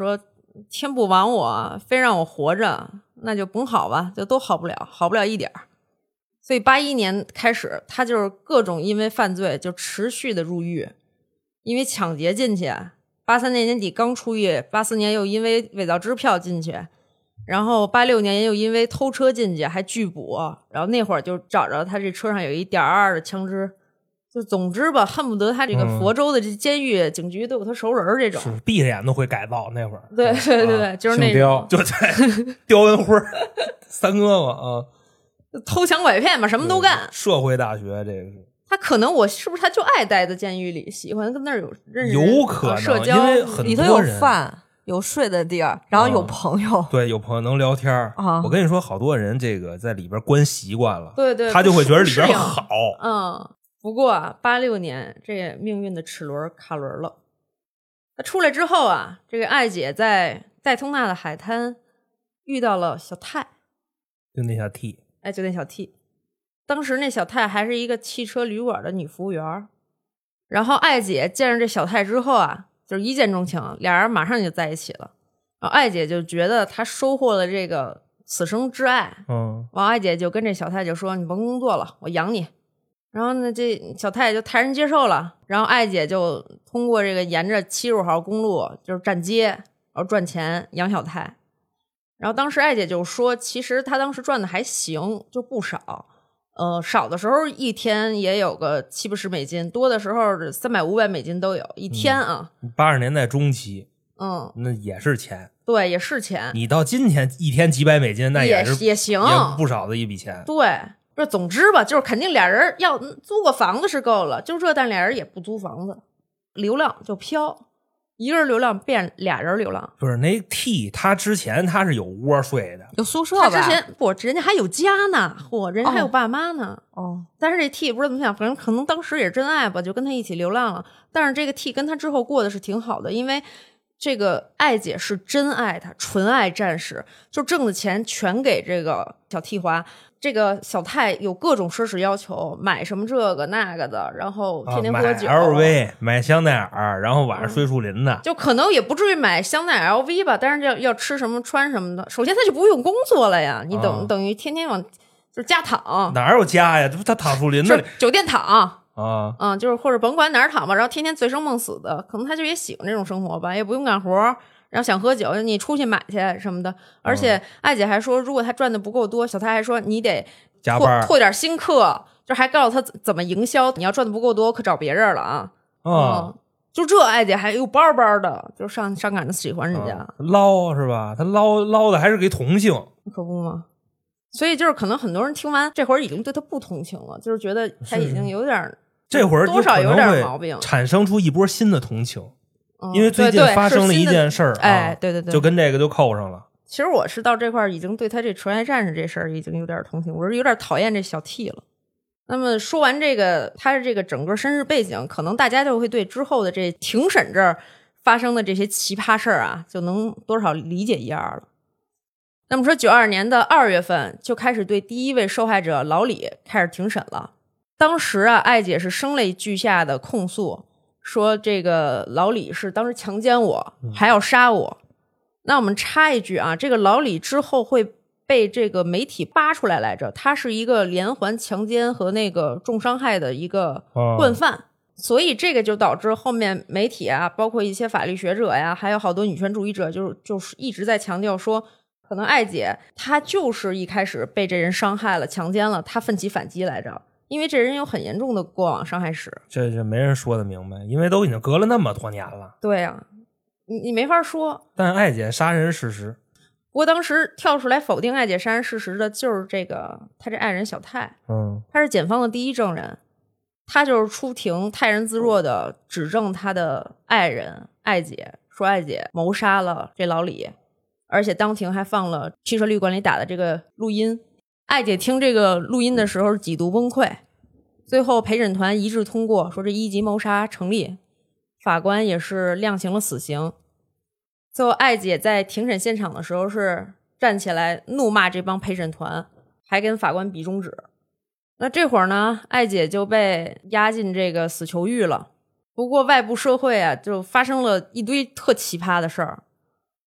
天不亡我，非让我活着，那就甭好吧，就都好不了，好不了一点儿。所以81年开始，他就是各种因为犯罪就持续的入狱，因为抢劫进去，83年年底刚出狱，84年又因为伪造支票进去，然后86年又因为偷车进去还拒捕，然后那会儿就找着他这车上有一.2的枪支，就总之吧，恨不得他这个佛州的这监狱警局都有他熟人这种， 是闭着眼都会改造那会儿。 对对对对，就是那种就在刁文辉三哥嘛啊。 偷抢拐骗嘛，什么都干。 社会大学这个是他可能是不是他就爱待在监狱里，喜欢跟那儿有认识有可能社交， 因为很多人里头有饭有睡的地儿，然后有朋友， 对，有朋友能聊天啊。 我跟你说，好多人这个在里边关习惯了， 对对， 他就会觉得里边好。 不过86年这命运的齿轮卡轮了。他出来之后啊，这个艾姐在戴通纳的海滩遇到了小泰， 就那小 T。 就那小 T， 当时那小泰还是一个汽车旅馆的女服务员。然后艾姐见着这小泰之后啊，就是一见钟情，俩人马上就在一起了。然后艾姐就觉得她收获了这个此生挚爱，完艾姐就跟这小泰就说：“你甭工作了，我养你。”然后呢，这小泰就泰然接受了。然后艾姐就通过这个沿着75号公路就是站街，然后赚钱养小泰。然后当时艾姐就说，其实她当时赚的还行，就不少，少的时候一天也有个$70-80，多的时候$300-500都有一天啊。 80年代中期，那也是钱， 对，也是钱。 你到今天一天几百美金，那也行， 也不少的一笔钱。 对，不是，总之吧，就是肯定俩人要租个房子是够了，就这，但俩人也不租房子，流浪就飘。一个人流浪变俩人流浪， 不是那 T， 他之前他是有窝睡的， 有宿舍吧？ 他之前不，人家还有家呢，人家还有爸妈呢。但是这 T 不知道怎么想，反正可能当时也是真爱吧，就跟他一起流浪了。但是这个 T 跟他之后过得是挺好的，因为这个艾姐是真爱他，纯爱战士，就挣的钱全给这个小 T 花。这个小泰有各种奢侈要求，买什么这个那个的，然后天天喝酒， 买 LV， 买香奈儿，然后晚上睡树林的， 就可能也不至于买香奈儿 LV 吧，但是要吃什么穿什么的。首先他就不用工作了呀，你等于天天往就是家躺， 哪有家呀？他躺树林那里， 酒店躺就是或者甭管哪儿躺吧，然后天天醉生梦死的，可能他就也喜欢这种生活吧，也不用干活。然后想喝酒，你出去买去什么的。而且艾姐还说，如果他赚的不够多，小泰还说你得加班拓点新课，就还告诉他怎么营销。你要赚的不够多，可找别人了啊。就这，艾姐还有包包的，就上赶着喜欢人家捞是吧？他捞的还是给同性， 可不吗？所以就是可能很多人听完这会儿已经对他不同情了，就是觉得他已经有点这会儿多少有点毛病， 产生出一波新的同情。因为最近发生了一件事儿对， 就跟这个就扣上了。 其实我是到这块已经对他这纯爱战士这事儿已经有点同情，我是有点讨厌这小 T 了。那么说完这个他的这个整个身世背景，可能大家就会对之后的这庭审这儿发生的这些奇葩事儿啊，就能多少理解一二了。那么说92年的2月份就开始对第一位受害者老李开始庭审了。当时啊，艾姐是声泪俱下的控诉，说这个老李是当时强奸我，还要杀我。那我们插一句啊，这个老李之后会被这个媒体扒出来来着，他是一个连环强奸和那个重伤害的一个惯犯，所以这个就导致后面媒体啊，包括一些法律学者呀，还有好多女权主义者，就是一直在强调说，可能艾姐她就是一开始被这人伤害了、强奸了，她奋起反击来着。因为这人有很严重的过往伤害史， 这没人说得明白，因为都已经隔了那么多年了。 对啊，你没法说。 但艾姐杀人事实。 不过当时跳出来否定艾姐杀人事实的就是这个他这爱人小泰，他是检方的第一证人，他就是出庭泰然自若的指证他的爱人艾姐，说艾姐谋杀了这老李，而且当庭还放了汽车旅馆里打的这个录音。艾姐听这个录音的时候几度崩溃，最后陪审团一致通过说这1级谋杀成立，法官也是量刑了死刑。最后艾姐在庭审现场的时候是站起来怒骂这帮陪审团，还跟法官比中指。那这会儿呢，艾姐就被押进这个死囚狱了。不过外部社会啊就发生了一堆特奇葩的事儿。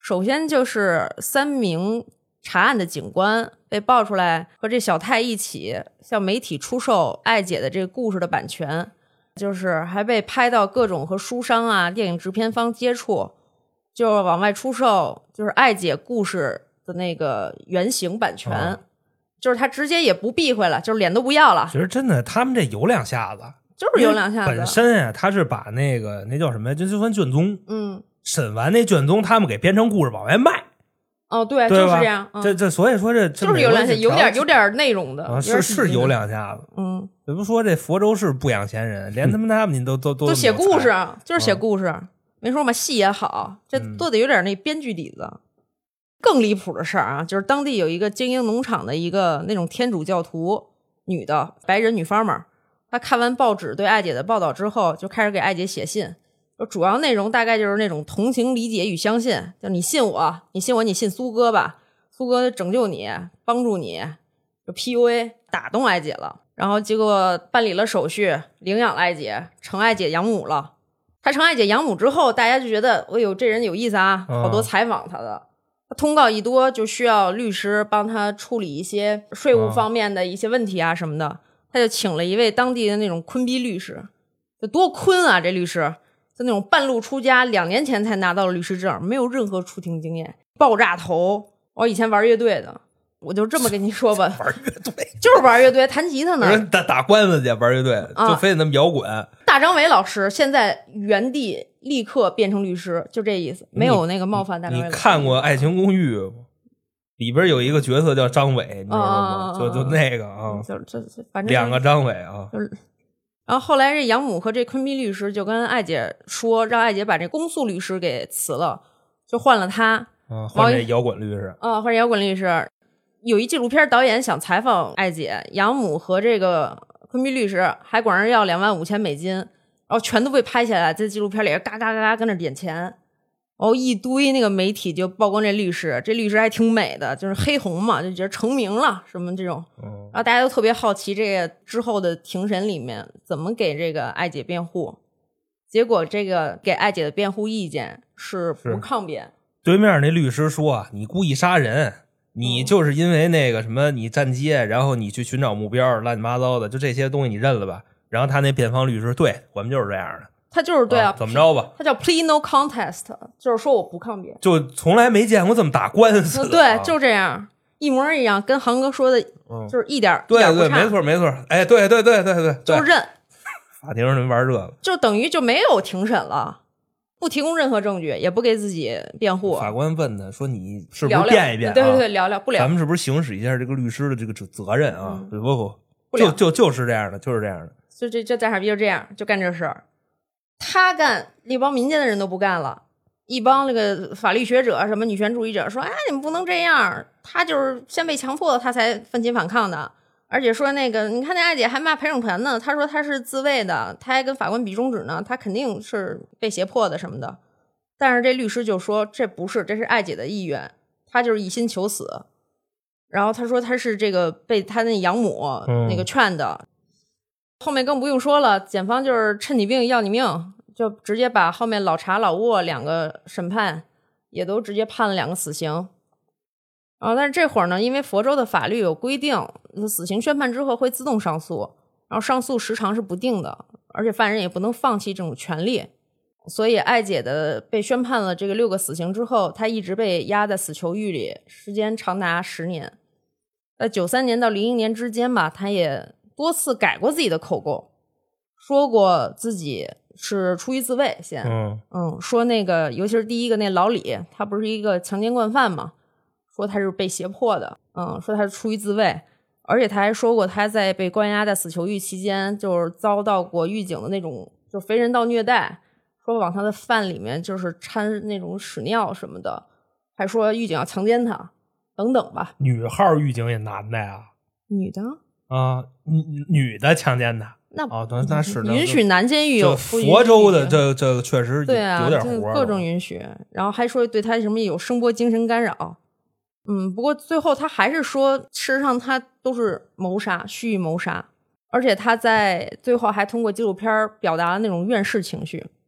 首先就是3名查案的警官被爆出来和这小泰一起向媒体出售艾姐的这个故事的版权，就是还被拍到各种和书商啊、电影制片方接触，就是往外出售就是艾姐故事的那个原型版权，就是他直接也不避讳了，就是脸都不要了。 其实真的他们这有两下子， 就是有两下子。 本身啊，他是把那叫什么，就算卷宗，审完那卷宗，他们给编成故事往外卖。 哦，对，就是这样。 这所以说这就是有两下，有点内容的， 是有两下子。比如说这佛州市不养闲人，连他们都写故事，就是写故事。没说嘛，戏也好，这都得有点那编剧底子。更离谱的事儿啊，就是当地有一个经营农场的一个那种天主教徒女的白人女 farmer， 她看完报纸对艾姐的报道之后，就开始给艾姐写信。主要内容大概就是那种同情、理解与相信，就你信我，你信苏哥吧，苏哥拯救你，帮助你，就 PUA 打动艾姐了。然后结果办理了手续，领养了艾姐，成艾姐养母了。他成艾姐养母之后，大家就觉得哎呦这人有意思啊，好多采访他的。他通告一多，就需要律师帮他处理一些税务方面的一些问题啊什么的。他就请了一位当地的那种坤逼律师，就多坤啊，这律师就那种半路出家，2年前才拿到了律师证，没有任何出庭经验，爆炸头。我以前玩乐队的，我就这么跟你说吧， 玩乐队就是玩乐队，弹吉他呢， 打官司去玩乐队，就非得那么摇滚。 大张伟老师现在原地立刻变成律师，就这意思，没有那个冒犯大张伟老师。 你看过《爱情公寓》里边有一个角色叫张伟，你知道吗？就那个啊， 就反正 2个张伟啊。 然后后来这养母和这坤逼律师就跟艾姐说，让艾姐把这公诉律师给辞了，就换了他， 换这摇滚律师。 换摇滚律师。有一纪录片导演想采访艾姐，养母和这个坤逼律师还管人要$25,000，然后全都被拍下来，在纪录片里嘎嘎嘎嘎跟那点钱。然后一堆那个媒体就曝光这律师还挺美的，就是黑红嘛，就觉得成名了什么这种。然后大家都特别好奇这个之后的庭审里面怎么给这个艾姐辩护。结果这个给艾姐的辩护意见是不抗辩。 对面那律师说啊，你故意杀人，你就是因为那个什么你站街，然后你去寻找目标，乱七八糟的，就这些东西你认了吧。然后他那辩方律师，对，我们就是这样的。 他就是对啊， 怎么着吧？ 他叫 plea no contest， 就是说我不抗辩， 就从来没见过这么打官司的。 对，就这样，一模一样，跟航哥说的，就是一点对对，没错没错，哎，对，就认。 法庭上玩这个， 就等于就没有庭审了，不提供任何证据，也不给自己辩护。 法官问他说：“你是不是辩一辩？” 对，聊不了。 咱们是不是行使一下这个律师的这个责任啊？不，就是这样的，就是这样的。 就这在傻逼就这样，就干这事儿。他干，那帮民间的人都不干了，一帮那个法律学者什么女权主义者说，哎，你们不能这样，他就是先被强迫的，他才奋起反抗的。而且说那个，你看那艾姐还骂陪审团呢，他说他是自卫的，他还跟法官比中指呢，他肯定是被胁迫的什么的。但是这律师就说这不是，这是艾姐的意愿，他就是一心求死。然后他说他是这个被他那养母那个劝的。后面更不用说了，检方就是趁你病要你命，就直接把后面老查老沃2个审判也都直接判了2个死刑。但是这会儿呢，因为佛州的法律有规定，死刑宣判之后会自动上诉，然后上诉时长是不定的，而且犯人也不能放弃这种权利。所以艾姐的被宣判了这个6个死刑之后，她一直被压在死囚狱里，时间长达10年。在93年到01年之间吧，她也多次改过自己的口供，说过自己是出于自卫先，说那个尤其是第一个那老李，他不是一个强奸惯犯嘛，说他是被胁迫的，说他是出于自卫，而且他还说过他在被关押在死囚狱期间，就是遭到过狱警的那种就是非人道虐待，说往他的饭里面就是掺那种屎尿什么的，还说狱警要强奸他等等吧。 女号狱警也男的呀？ 女的啊，女的强奸他。那是允许男监狱有佛州的这确实有点活， 各种允许。然后还说对他什么有声波精神干扰。不过最后他还是说，事实上他都是谋杀，蓄意谋杀，而且他在最后还通过纪录片表达了那种怨世情绪。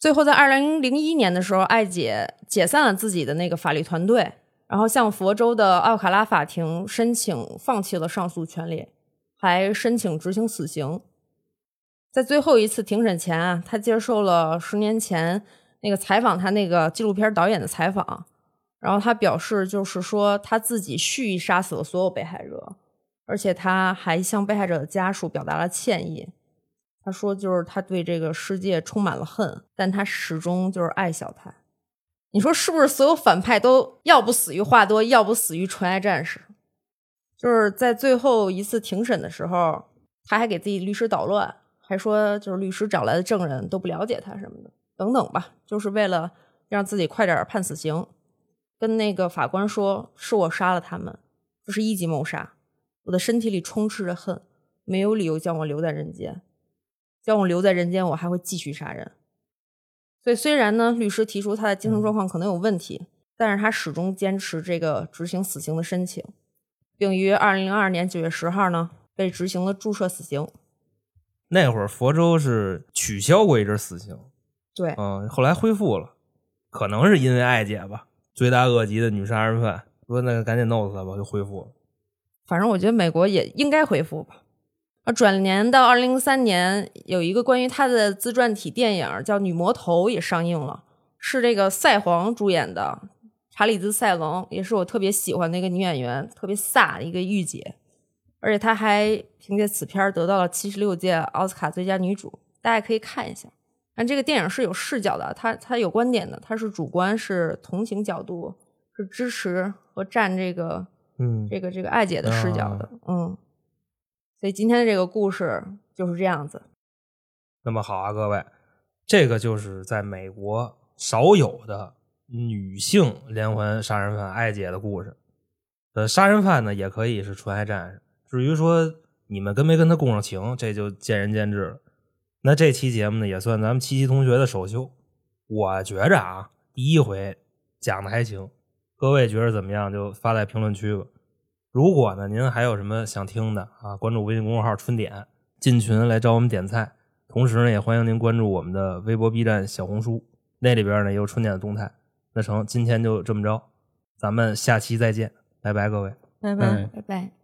最后在2001年的时候，艾姐解散了自己的那个法律团队，然后向佛州的奥卡拉法庭申请放弃了上诉权利，还申请执行死刑。在最后一次庭审前啊，他接受了10年前那个采访他那个纪录片导演的采访，然后他表示就是说他自己蓄意杀死了所有被害者，而且他还向被害者的家属表达了歉意。他说就是他对这个世界充满了恨，但他始终就是爱小太。你说是不是所有反派都要不死于话多，要不死于纯爱战士？就是在最后一次庭审的时候，他还给自己律师捣乱，还说就是律师找来的证人都不了解他什么的等等吧，就是为了让自己快点判死刑。跟那个法官说，是我杀了他们，这是1级谋杀，我的身体里充斥着恨，没有理由将我留在人间，将我留在人间我还会继续杀人。所以虽然呢律师提出他的精神状况可能有问题，但是他始终坚持这个执行死刑的申请，并于2002年9月10号呢被执行了注射死刑。 那会儿佛州是取消过一阵死刑， 对， 后来恢复了，可能是因为艾姐吧，罪大恶极的女杀人犯，说那个赶紧弄死他吧，就恢复了。 反正我觉得美国也应该恢复吧。转年到2003年，有一个关于他的自传体电影叫《女魔头》也上映了，是这个赛皇主演的，查理兹·塞隆也是我特别喜欢的一个女演员，特别飒的一个御姐，而且她还凭借此片得到了76届奥斯卡最佳女主，大家可以看一下。但这个电影是有视角的，它有观点的，它是主观，是同情角度，是支持和站这个这个艾姐的视角的，所以今天的这个故事就是这样子。 那么好啊，各位，这个就是在美国少有的女性连环杀人犯艾姐的故事。杀人犯呢也可以是纯爱战士，至于说你们跟没跟他共上情，这就见仁见智了。那这期节目呢也算咱们七七同学的首秀，我觉着啊第一回讲的还行，各位觉得怎么样就发在评论区吧。如果呢您还有什么想听的啊，关注微信公众号春点，进群来找我们点菜。同时呢也欢迎您关注我们的微博 B 站小红书，那里边呢也有春点的动态。那成，今天就这么着，咱们下期再见，拜拜各位。 拜拜拜拜。